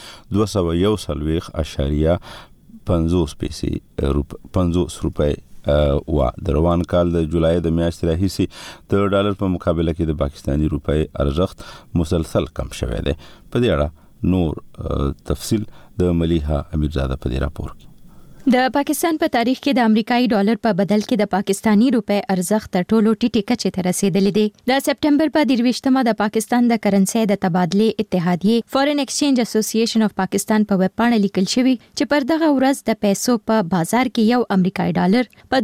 241.50 روپۍ و د روان کال د جولای د میاشتې راهیسې د ډالر په مقابله کې د پاکستاني روپۍ ارزښت مسلسل کم شوی دی. په دې اړه نور تفصیل د ملیحه امیرزاده په دې راپور کې. د پاکستان په تاریخ کې د امریکایي ډالر په بدل کې د پاکستانی روپۍ ارزښت تر ټولو ټیټه کچې ته رسیدلی دی. د سپتمبر په 23 د پاکستان د کرنسۍ د تبادلې اتحادیې فارن ایکسچینج اسوسییشن اف پاکستان په ویب پاڼه لیکل شوی چې پر دغه ورځ د پیسو په بازار کې یو امریکایي ډالر په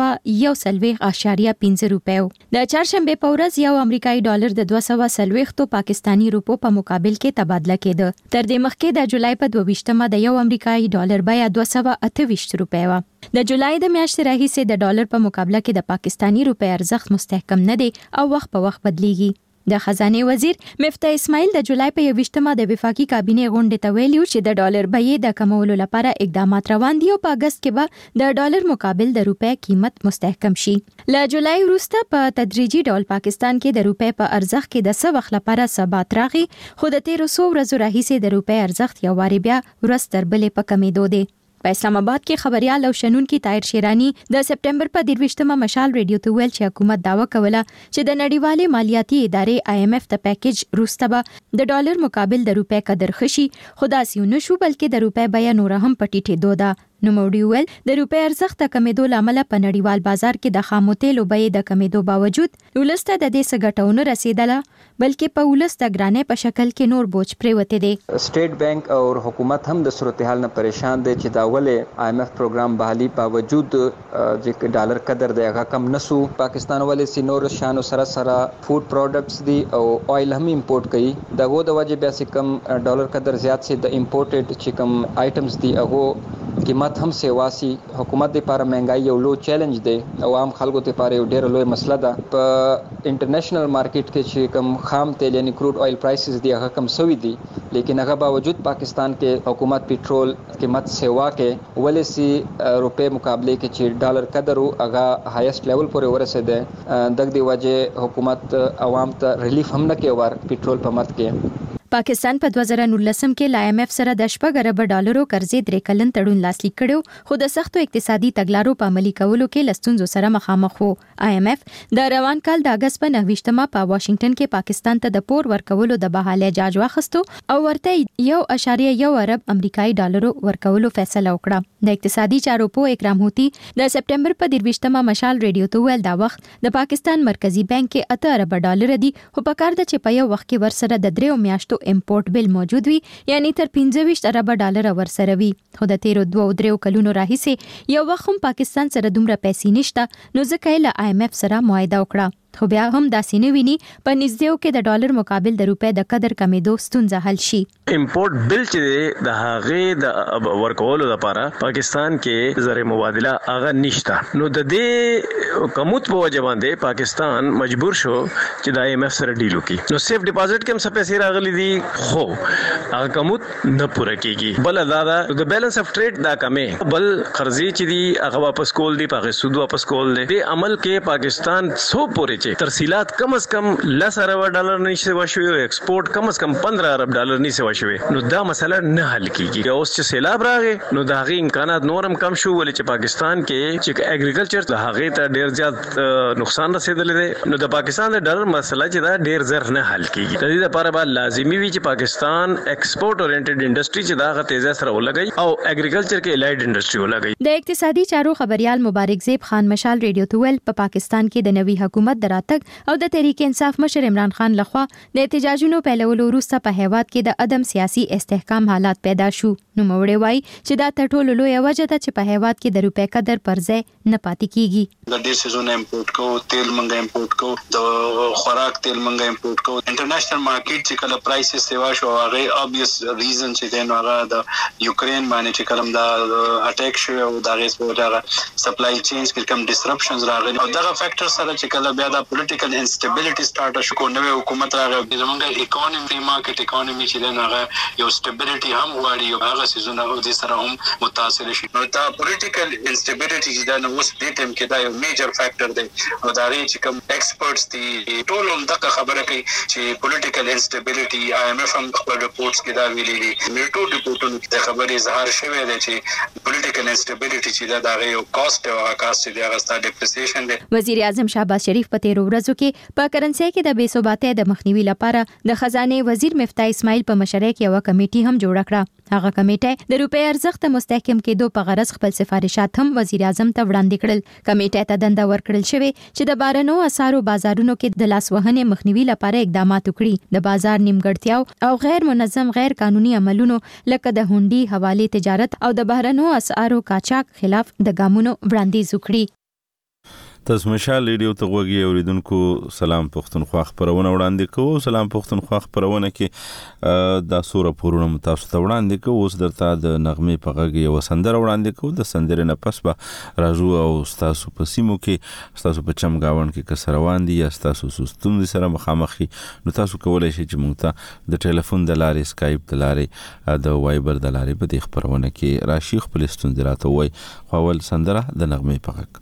241.50 روپۍ د چهارشنبه په ورځ یو امریکایي ډالر د 240 پاکستانی روپو په مقابل کې تبادله کېده. تر دې مخکې د جولای په 22 د یو امریکایي ډالر بیه 228 روپۍ و. د جولای د میاشتې راهیسې د ډالر په مقابله کې د پاکستانی روپۍ ارزښت مستحکم نه دی او وخت په وخت بدلیږي. د خزانه وزیر مفتاح اسماعیل د جولای په 21 د وفاقي کابینې غونډې ته ویلي چې د ډالر بیې د کمولو لپاره اقدامات روان دي او په اگست کې به د ډالر مقابل د روپۍ قیمت مستحکم شي. له جولای وروسته په تدریجي ډول پاکستان کې د روپۍ په ارزښت کې د څه وخت لپاره ثبات راغی خو د 1300 ورځو راهیسې د روپۍ ارزښت یو واري بیا ورځ تر بلې په کمیدو دی. په اسلام آباد کې خبريال او شنونکي طاهر شیرانی د سپتمبر په 23 مشال ریډیو ته ویل چې حکومت داوا کوله چې د نړیوالې مالیاتي ادارې IMF ته پیکیج روسته به د ډالر مقابل د روپۍ قدر خشي خو داسې نه شو بلکې د روپۍ بیه نور هم پټیټېدو ده. نوموړي ویل د روپۍ ارزښت د کمیدو لامل په نړیوال بازار کې د خامو تیلو بیې د کمیدو باوجود ولسته د دې څه ګټونه رسیدله بلکې په ولسته ګرانې په شکل کې نور بوج پریوته دي. سټیټ بانک او حکومت هم د صورتحال نه پریشان دي چې دا ولې IMF پروګرام بحالي باوجود چې ډالر قدر دی هغه کم نسو. پاکستان ولې سينور شانو سره فود پروډکټس دي او آیل هم امپورټ کوي دغه د وجه بیا چې کم ډالر قدر زیات سي د امپورټډ چې کم آیټمز دي هغه قیمت هم سیواسي. حکومت لپاره مهنګای یو لو چیلنج دی او عام خلکو لپاره یو ډېر لوی مسله ده. په انټرنیشنل مارکیټ کې چې کم خام تیل یعنی کروډ آیل پرایسز دی هغه کم سوي دي لیکن هغه باوجود پاکستان کې حکومت پټرول قیمت سیوا کې ولې سي روپے مقابله کې چې ډالر قدر هغه هایست لیول پورې ورسېده. دغه دی وجه حکومت عوام ته ریلیف هم نه کوي ور پټرول په مت کې. پاکستان په 2019 کې ل IMF سره د 10 ارب ډالرو قرضې 3 کلن تړون لاسلیک کړو خو د سختو اقتصادي تګلارو په عملي کولو کې لستونزو سره مخامخ وو. IMF د روان کال د اگست په 9 په واشنگټن کې پاکستان ته د پور ورکولو د بحاله جاج واخستو او ورته 1.1 ارب امریکایي ډالرو ورکولو فیصله وکړه. د اقتصادي چارو په اکرام هوتی د سپټمبر په 23 مشال ریډیو ته ویل دا وخت د پاکستان مرکزی بانک کې 8 ارب ډالر دي خو په کار د چې په یو وخت کې ورسره د 3 میاشتو امپورټ بل موجود وي یعنی تر 25 ارب ډالر ورسره وي. خو د 13 کلونو راهیسې یو وخت هم پاکستان سره دومره پیسې نشته نو ځکه یې له IMF سره معاهده وکړه. خو بیا هم داسې نه ویني په نږدېو کې د ډالر مقابل د روپۍ د قدر کمیدو ستونزه حل شي. امپورټ بل چې د هغه د ورکولو لپاره پاکستان کې زر مبادله هغه نشته نو د دې کموت په وجه باندې پاکستان مجبور شو چې د IMF سره ډیل وکړي. نو سیف ډیپازټ کې هم څه پیسې راغلي دي خو هغه کموت نه پوره کیږي. بل دا د بیلانس اف ټریډ دا کمې بل قرضې چې دي هغه واپس کول دي په سود واپس کول دي. د عمل کې پاکستان سو پورې ترسیلات کم از کم 10 ارب ډالر نشي وشوي او ایکسپورټ کم از کم 15 ارب ډالر نشي وشوي نو دا مسله نه حل کیږي. اوس چې سیلاب راغی نو دا غي امکانات نورم کم شو ولې چې پاکستان کې چې اګریکلچر ته هغه ته ډیر زیات نقصان رسیدلی دی نو د پاکستان د ډالر مسله چې دا ډیر زر نه حل کیږي. د دې لپاره به لازمي وي چې پاکستان ایکسپورټ اورینټډ انډستری چې دا غته تیزه سره ولګي او اګریکلچر کې الایډ انډستری ولګي. د اقتصادي چارو خبريال مبارک زیب خان مشال ریډیو ته ویل په پاکستان کې د نوي حکومت او د تحریک انصاف مشر عمران خان لخوا د احتجاجونو پیلولو وروسته په هیواد کې د عدم سیاسي استحکام حالات پیدا شو. نو موړې وای چې دا ټولو لوی وجه ده چې په هیواد کې د روپې قدر پر ځای نه پاتې کیږي. د ډیر سيزون امپورټ کو تیل منګا امپورټ کو د خوراک تیل منګا امپورټ کو انټرنیشنل مارکیټ چې کله پرایسز سیوا شو هغه obvious ریزن چې دین هغه د یوکرين باندې چې کلم دا اٹیک شو او دا غیس په وجه سپلای چینز کې کم ډیسرپشنز راغلي او دا فیکٹر سره چې کله بیا د پولیټیکل انسټیبিলিټی سٹارټ شو نوې حکومت راغی زمونږ اکانومي مارکیټ اکانومي چې دین هغه یو سټیبিলিټی هم غواړي او هغه سيزون او د سره هم متاثر شي. نو دا پولیټیکل انسټیبিলিټی چې دا نو اوس د ټیم کې دا یو میجر فیکٹر دی او دا ری چې کوم ایکسپرټس دي ټول هم دغه خبره کوي چې پولیټیکل انسټیبিলিټی IMF هم خپل ریپورتس کې دا ویلي دي. میټو ریپورتونو کې د خبرې اظهار شوی دی چې پولیټیکل انسټیبিলিټی چې دا یو کاست او کاست دی هغه ستاسو ډیپریسیشن دی. وزیر اعظم شهباز شریف په 13 ورځو کې په کرنسي کې د بې ثباتۍ د مخنیوي لپاره د خزانه وزیر مفتاح اسماعیل په مشرۍ کې یو کمیټي هم جوړ کړه. هغه کمیټه د روپې ارزښت مستحکم کېدو په غرض خپل سفارشات هم وزیر اعظم ته وړاندې کړل. کمیټه ته دنده ورکړل شوې چې د بارنو اسارو بازارونو کې د لاسوهنې مخنیوي لپاره اقدامات وکړي. د بازار نیمګړتیاو او غیر منظم غیر قانوني عملونو لکه د هونډي حواله تجارت او د بهرنو اسعارو قاچاق خلاف د ګامونو وړاندیز وکړي. تاسو مشال ریډیو ته غوږی اوریدونکو سلام پښتونخوا خبرونه وړاندې کوو. سلام پښتونخوا خبرونه کې دا سوره پورونه تاسو ته وړاندې کوو. اوس درته د نغمه په غږ یو سندره وړاندې کوو. د سندرې نه پس به راځو او تاسو په سیمو کې تاسو په چمګاون کې کس روان دي یا تاسو ستونزې سره مخامخ نو تاسو کولای شئ چې موږ ته د ټلیفون د لارې اسکایپ د لارې د وایبر د لارې په دې خبرونه کې راشي خپل ستونزې راته وای. خو اول سندره د نغمه په غږ.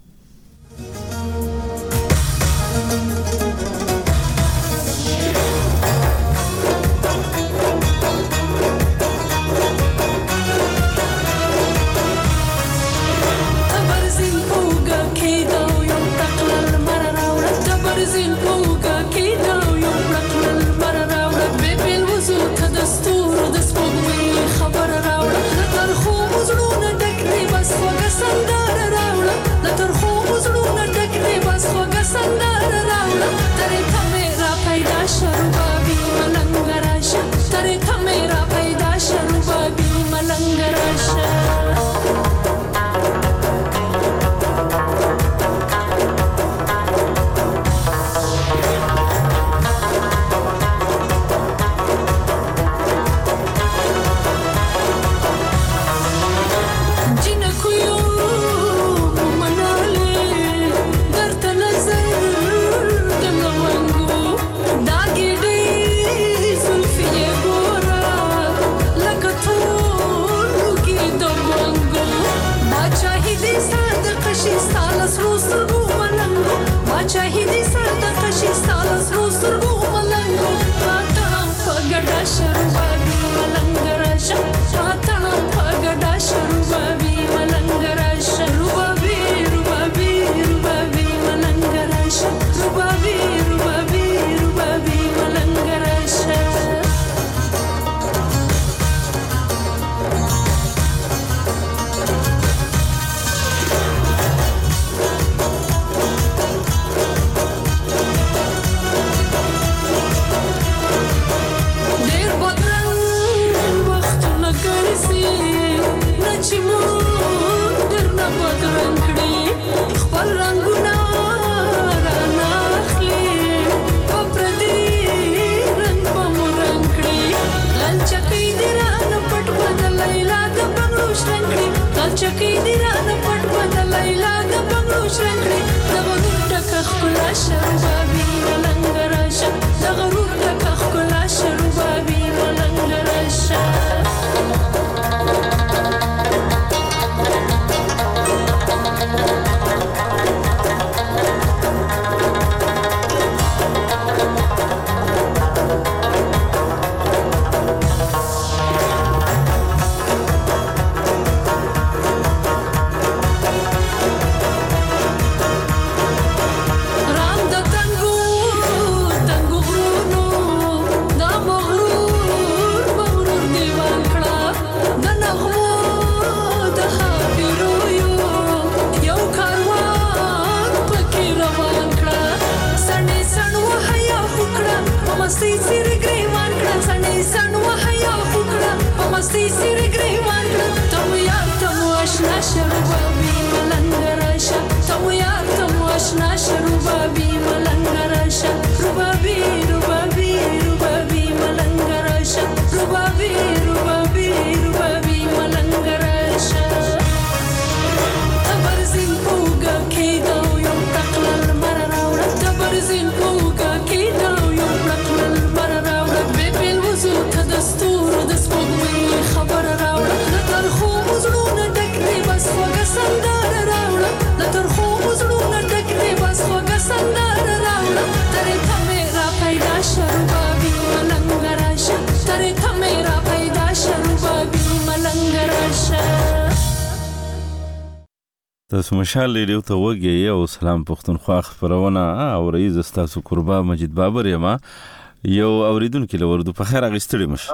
شهیدی سر د قشي ستاله سرو سرو ملنګو راته په ګډه شروع مستی سیر گریوان کړه سنې سن وحیا وکړه په مستی سیر گریوان کړه تم یار تم آشنا شربابي ملنګ راشه تم یار تم آشنا شربابي ملنګ راشه ربابي ربابي ربابي ملنګ راشه ربابي ربابي ربابي ملنګ راشه تبرزین پوګه کېدو یو تقلل مر راوړه تبرزین پوګه کېدو یو تقلل مر راوړه بیل وزو ته دستور د سپوږمۍ خبر راوړه د ترخو مزړونه ډک دی بس خوږه سندره راوړه د ترخو مزړونه ډک دی بس خوږه سندره راوړه ترې ته میرا پیدا شربابي ملنګ راشه ترې ته میرا پیدا شربابي ملنګ راشه. تاسو مشال ریډیو ته وګورئ او سلام پښتونخوا خبرونه او رئیس استاسو قربا مجید بابر یما یو اوریدونکو لوردو په خیر اغستړي مش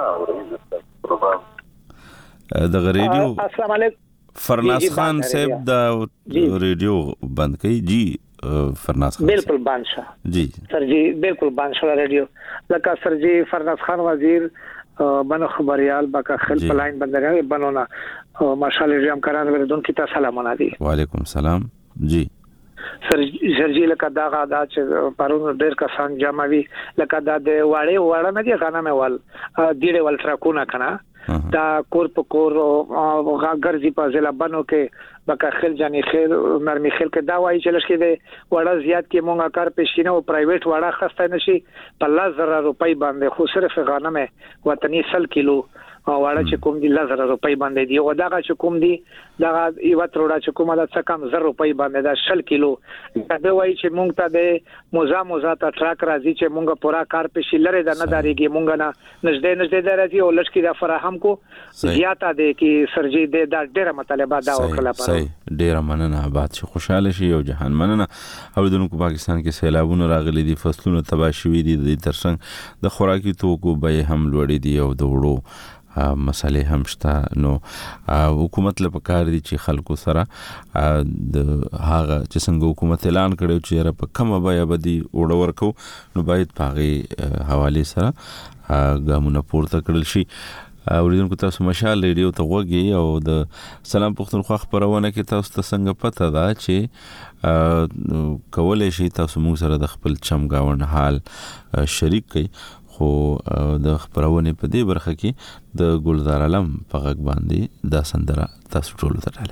د ریډیو السلام علیکم فرناز خان صاحب دا ریډیو بند کړي جی فرناز خان بالکل بانشا جی سر جی بالکل بانشا ریډیو لکه سر جی فرناز خان وزیر بنو خبريال باکا خل پلاین بندرګي بنونا ماشاءالله جام کران ورودون کی تاسو سلام علی وعلیکم سلام جی سر جی لکه دا غادا چې پرون ډیر کسان جمعوي لکه دا د واړه نه دي غانا مې ول ډیره ول ترکونه کنه دا کور په کور غرضی په ضلع بنو کې بکا خل جانی خیر نرمي خل کې دا وایي چې لشکې د وړه زیات کې مونږه کار پېښینه او پرایویټ وړه خسته نشي په 1000 روپۍ باندې خو صرف غنمه وطني 100 کیلو واړه چې کوم دي 1000 روپۍ باندې دی او دا چې کوم دي دا یو تروړه چې کومه د څه کم 1000 روپۍ باندې دا 100 کیلو دا وایي چې مونږ ته د موزه ته ټراک راځي چې مونږه پورا کار پېښې لره د نه داريږي مونږ نه نږدې راځي او لشکې دا فراهم کو زیاته دي کې سرجي د ډېر مطالبه دا وکړه ډېر مننه آباد شي خوشاله شي او جهان مننه اوریدونکو پاکستان کې سیلابونه راغلي دي فصلونه تباہ شوي دي د ترڅنګ د خوراکي توکو به هم لوړې دي او د وړو مسالې هم شته نو حکومت له پکار دي چې خلکو سره د هغه چې څنګه حکومت اعلان کړو چې را په کومه بیا بدی وړ ورکو نو باید پاغي حواله سره ګامونه پورته کړل شي اوریدونکو تاسو مشال ریډیو ته وګورئ او د سلام پښتونخوا خبرونه کې تاسو ته څنګه پته ده چې کولای شي تاسو موږ سره د خپل چمګاون حال شریک کړئ خو د خبرونه په دې برخه کې د ګلزار علم په غږ باندې دا سندره تاسو ټول ته ډاله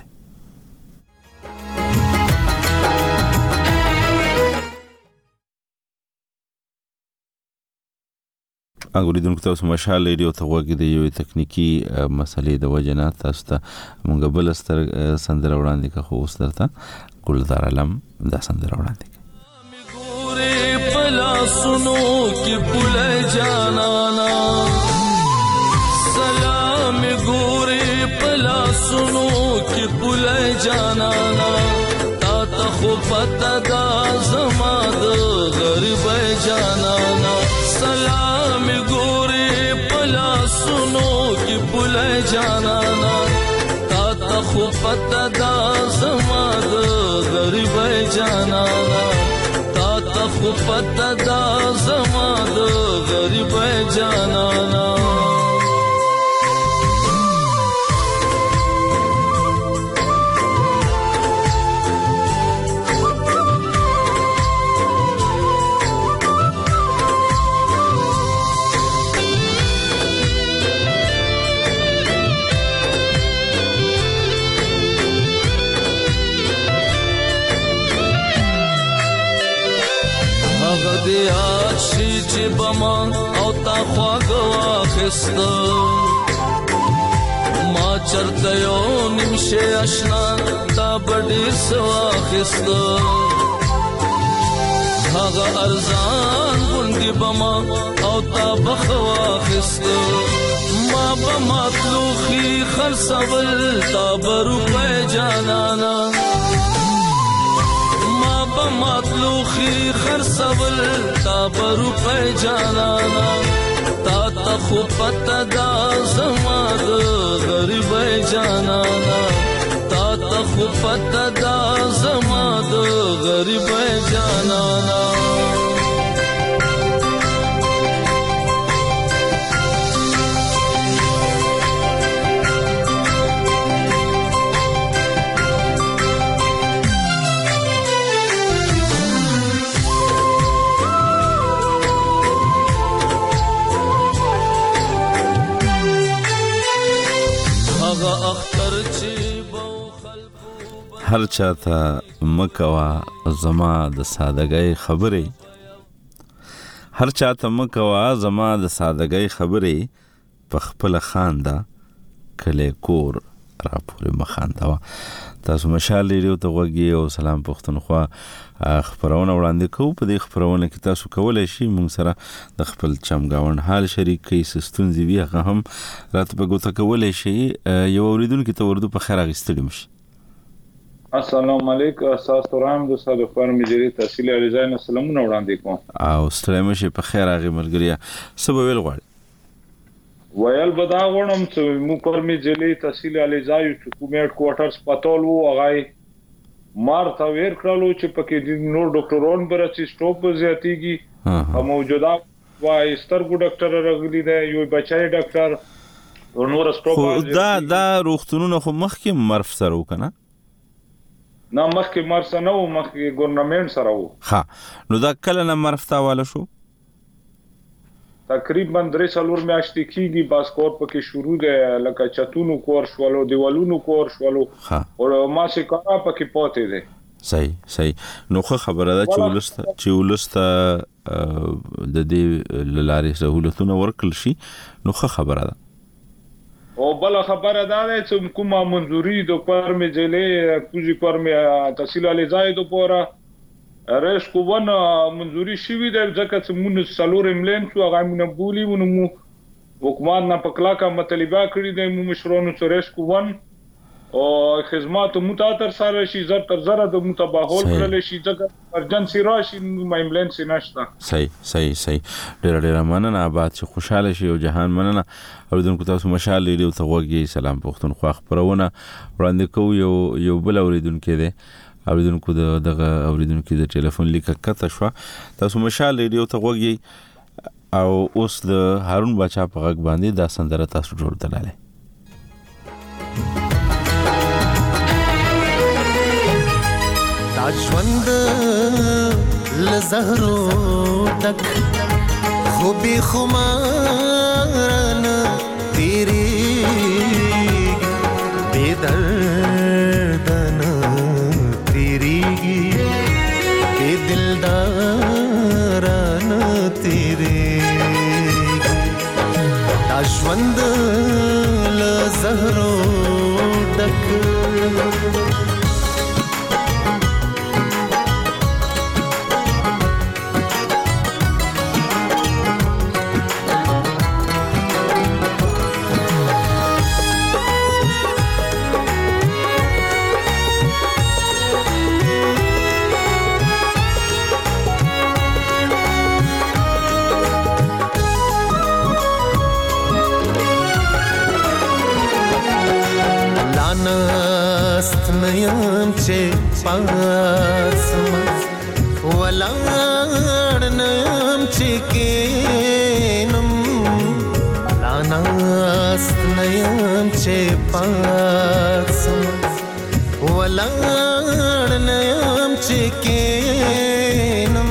اوریدونکو تاسو مشال ریډیو ته وګورئ د یو تکنیکی مسلې د وجنه تاسو ته موږ بل ستر سندره وړاندې کوو اوس درته ګلزار علم دا سندره وړاندې پلا سنو کی پل جانانا سلام گورے پلا سنو کی پل جانانا تا تخو پتا دا زماد غرب جانانا سلام گورے پلا سنو کی پل جانانا تا تخو پتا دا زماد غرب جانانا خو پتا دا زما د غریب جانانا بما او تا خواږه واخسته ما چرته یو نیمشه آشنا تا بډیر سواخسته هغه ارزان غوندي بما او تا بخواخسته ما بمطلوخي خرڅول تا بروپه جانانا مطلوخي خرڅول تا بروپه جانانا تا تخو پتا دا زما د غریب جانانا تا تخو پتا دا زما د غریب جانانا هر چاته مکوا زما د سادهګۍ خبرې هر چاته مکوا زما د سادهګۍ خبرې په خپل خاندا کله کور را پورې مخاندا تاسو مشال ریډیو ته وګورئ او سلام پښتونخوا خبرونه وړاندې کوو په دې خبرونه کې تاسو کولای شئ موږ سره د خپل چمګاون حال شریک کړئ ستونزې وي هغه هم راته په ګوته کولای شئ یو اوریدونکو ته ورته په خیر اغستړي مش السلام علیکم اساس ترام د صادق فرم جری تحصیل علیزاین سلامونه وړاندې کوم او ستړي مشه په خیر اغه ملګریا سبا ویل غواړي ویل بدا غونم چې مو پرمې جلی تحصیل علیزای حکومت کوارټرز پاتول وو هغه مارتا ویر کړلو چې پکې د نور ډاکټرون برچ سټاپ زیاتیږي او موجوده وای سترګو ډاکټر راغلی دی یو بچای ډاکټر نور سټاپ دا روغتونونو خو مخکې مرف سره وکنه نه مخکې مرف نه وو مخکې ګورنمنت سره وو ها نو دا کله نه مرف تا والا شو تقریبا 3 میاشتې کېږي باس کور پکې شروع ده لکه چتونو کور شوالو دیوالونو کور شوالو او ما شي کارا پکې پاتې ده صحیح نو خبره ده چې ولسته د دې لارې سہولتونه ورکل شي نو خبره ده او بل خبره ده چې کومه منځوري د پرمې جلې کوزي پرمې تحصیل علی زاید پورا رئیس کوون منځوري شوی دی ځکه چې مونږ سالور املین شو هغه مونږ بولی مونږ حکومت نه پکلا کا مطالبه کړی دی مو مشرونو سره رئیس کوون او خدمات متاتر سره شي زر تر زره د متباهول کړل شي ځکه ارجنسي راشي امبولانس نشته صحیح ډېر مننه آباد چې خوشاله شي او جهان مننه اوریدونکو تاسو مشال لري ته وګورئ سلام پښتونخوا خبرونه وړاندې کوو یو بل اوریدونکو دی اوریدونکو دغه اوریدونکو د ټلیفون لیک کته شو تاسو مشال ریډیو ته وګورئ او اوس د هارون بچا په غږ باندې دا سندره تاسو جوړ دلاله دا ژوند لزهرو ډک خوبي خمارن تیری بدردن دلداران تیرے دا ژوند له زهرو ډک نیم چې پاسما ولاړ نیم چې کینم لاناست نیم چې پاسما ولاړ نیم چې کینم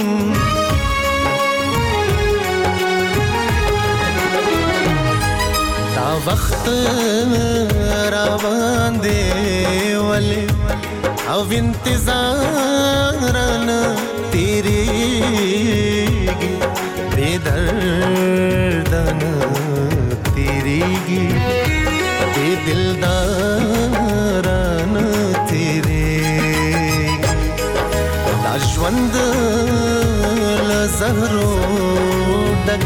دا وخت روان دی ولې او انتظارن تیریږي بے دردن تیریږي بے دلدارن تیریږي دا ژوند له زهرو ډک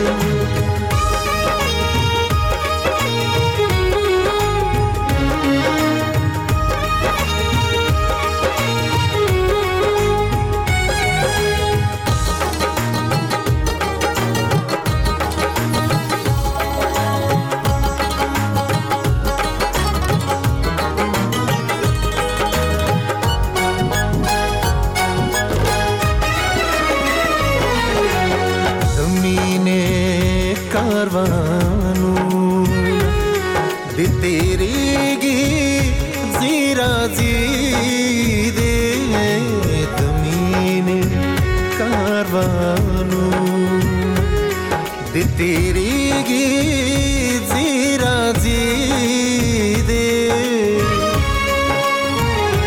تیریږي زیرا زی دے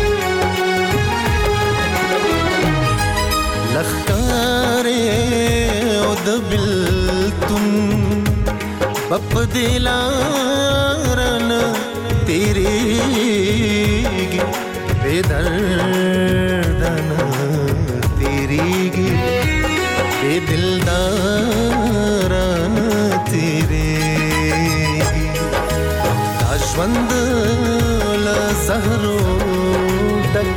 د بلتون بپ دلارن تیریږي بے دردن تیریږي بے دلدارن تیریږي دا ژوند له زهرو ډک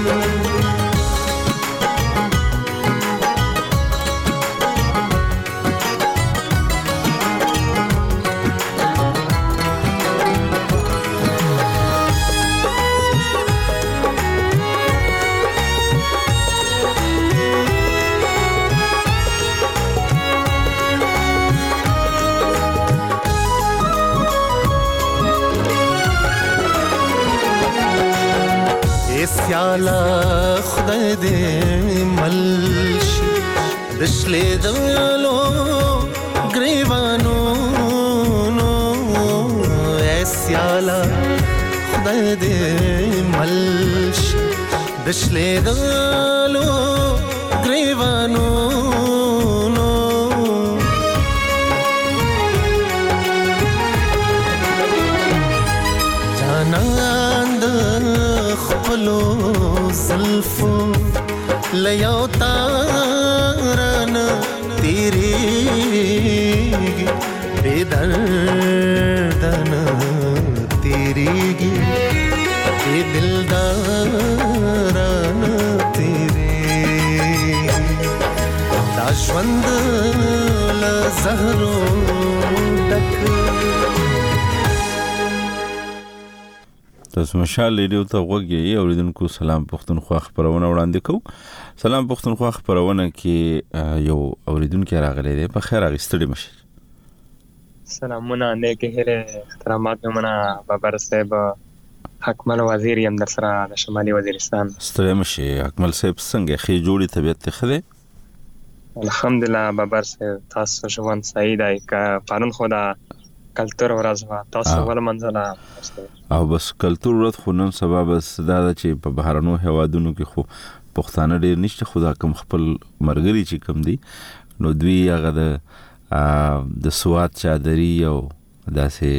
سیالا خدای دې ملشي دشلې دلو گریوانو نو سیالا خدای دې ملشي دشلې دلو گریوانو نو جانان خپلو زلفو لیاو تارن تیریږي بے دردن تیریږي بے دلدارن تیریږي دا ژوند له زهرو ډک تاسو مشال ریډیو ته وګورئ اوریدونکو سلام پښتونخوا خبرونه وړاندې کوم سلام پښتونخوا خبرونه کې یو اوریدونکو راغلی دی په خیر اغستړي مشه سلامونه نیک هره احترامات منا بابر صاحب حکمل وزیر یم در سره د شمالي وزیرستان ستړي مشه حکمل صاحب څنګه خې جوړي طبيعت ته خده الحمدلله بابر صاحب تاسو ژوند سعید ای کا پرون خدا کلتور ورځ تاسو ول منځله او بس کلتور ورځ خو نن سبا بس دا چې په بهرانو هوادونو کې خو پښتانه ډیر نشته خدا کم خپل مرګري چې کم دي نو دوی هغه د سواد چادري او داسې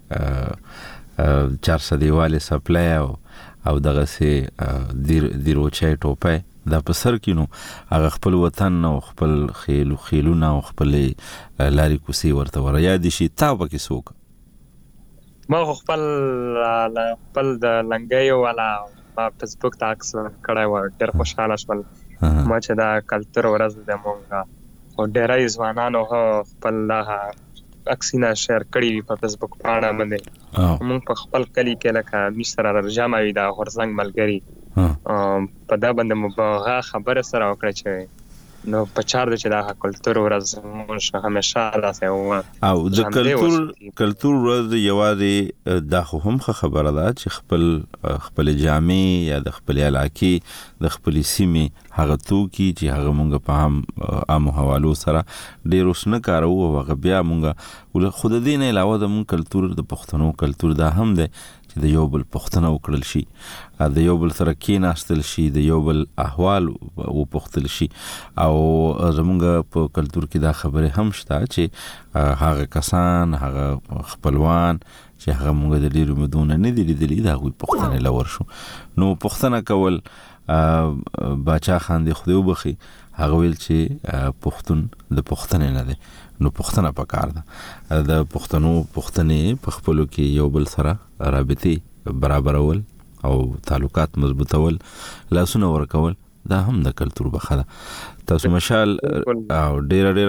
400 دیواله سپلای او دغه سي دیروچای ټوپه دا په سر کې نو هغه خپل وطن او خپل خیلونه او خپل لاري کوسي ورته ور یاد شي تاسو کې څوک ما خپل د لنګي والا په فیسبوک تاکس کړای و ډېر خوشاله شول ما چې دا کلتور ورځ د مونږه او ډېرای ځوانانو خپل اکسینا شیر کړی په فیسبوک باندې باندې مونږ په خپل کلی کې لکه مشر رجاموي دا هرڅنګ ملګری په دا باندې مبغه خبره سره وکړه چې نو په چار د چې دا کلتور ورځ مونږ همیشه لاسه او د کلتور ورځ یوازې دا هم خبره ده چې خپل جامع یا د خپل علاقې د خپل سیمه هغه توکي چې هغه مونږ په عام حوالو سره ډیر وسنه کارو او هغه بیا مونږ ول خود دې نه علاوه د مونږ کلتور د پښتنو کلتور دا هم ده چې د یو بل پښتنه وکړل شي د یو بل سره کې ناستل شي د یو بل احوال او پختل شي او زمونږ په کلتور کې دا خبره هم شته چې هغه کسان هغه خپلوان چې هغه مونږ د ډیرو مدونه نه دي لیدلي دا غوي پښتنه لور شو نو پښتنه کول باچا خان دی خو وبخي هغه ویل چې پښتون د پښتنه نه دی نو پښتنه پکار ده د پښتنو پښتنې په خپلو کې یو بل سره رابطي برابرول او تعلقات مضبوطول لاسونه ورکول دا هم د کلتور بخاله تاسو مشال او ډیر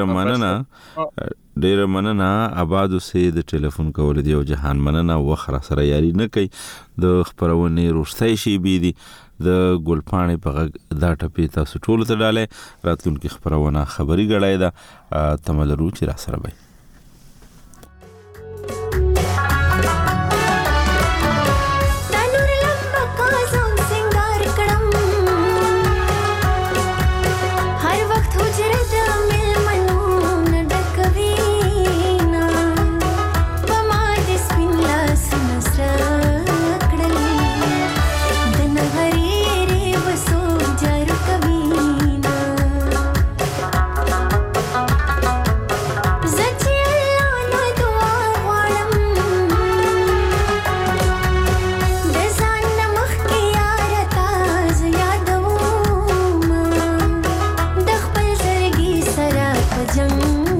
مننه آبادو سي د ټلیفون کول دی او جهان مننه وخره سره یاري نه کوي د خبرونه روشتای شي بي دي د ګلپانې په دا ټپی تاسو ټول ته ډاله راتلونکي خبرونه خبري غړای دا تملرو چې را سره وي जंग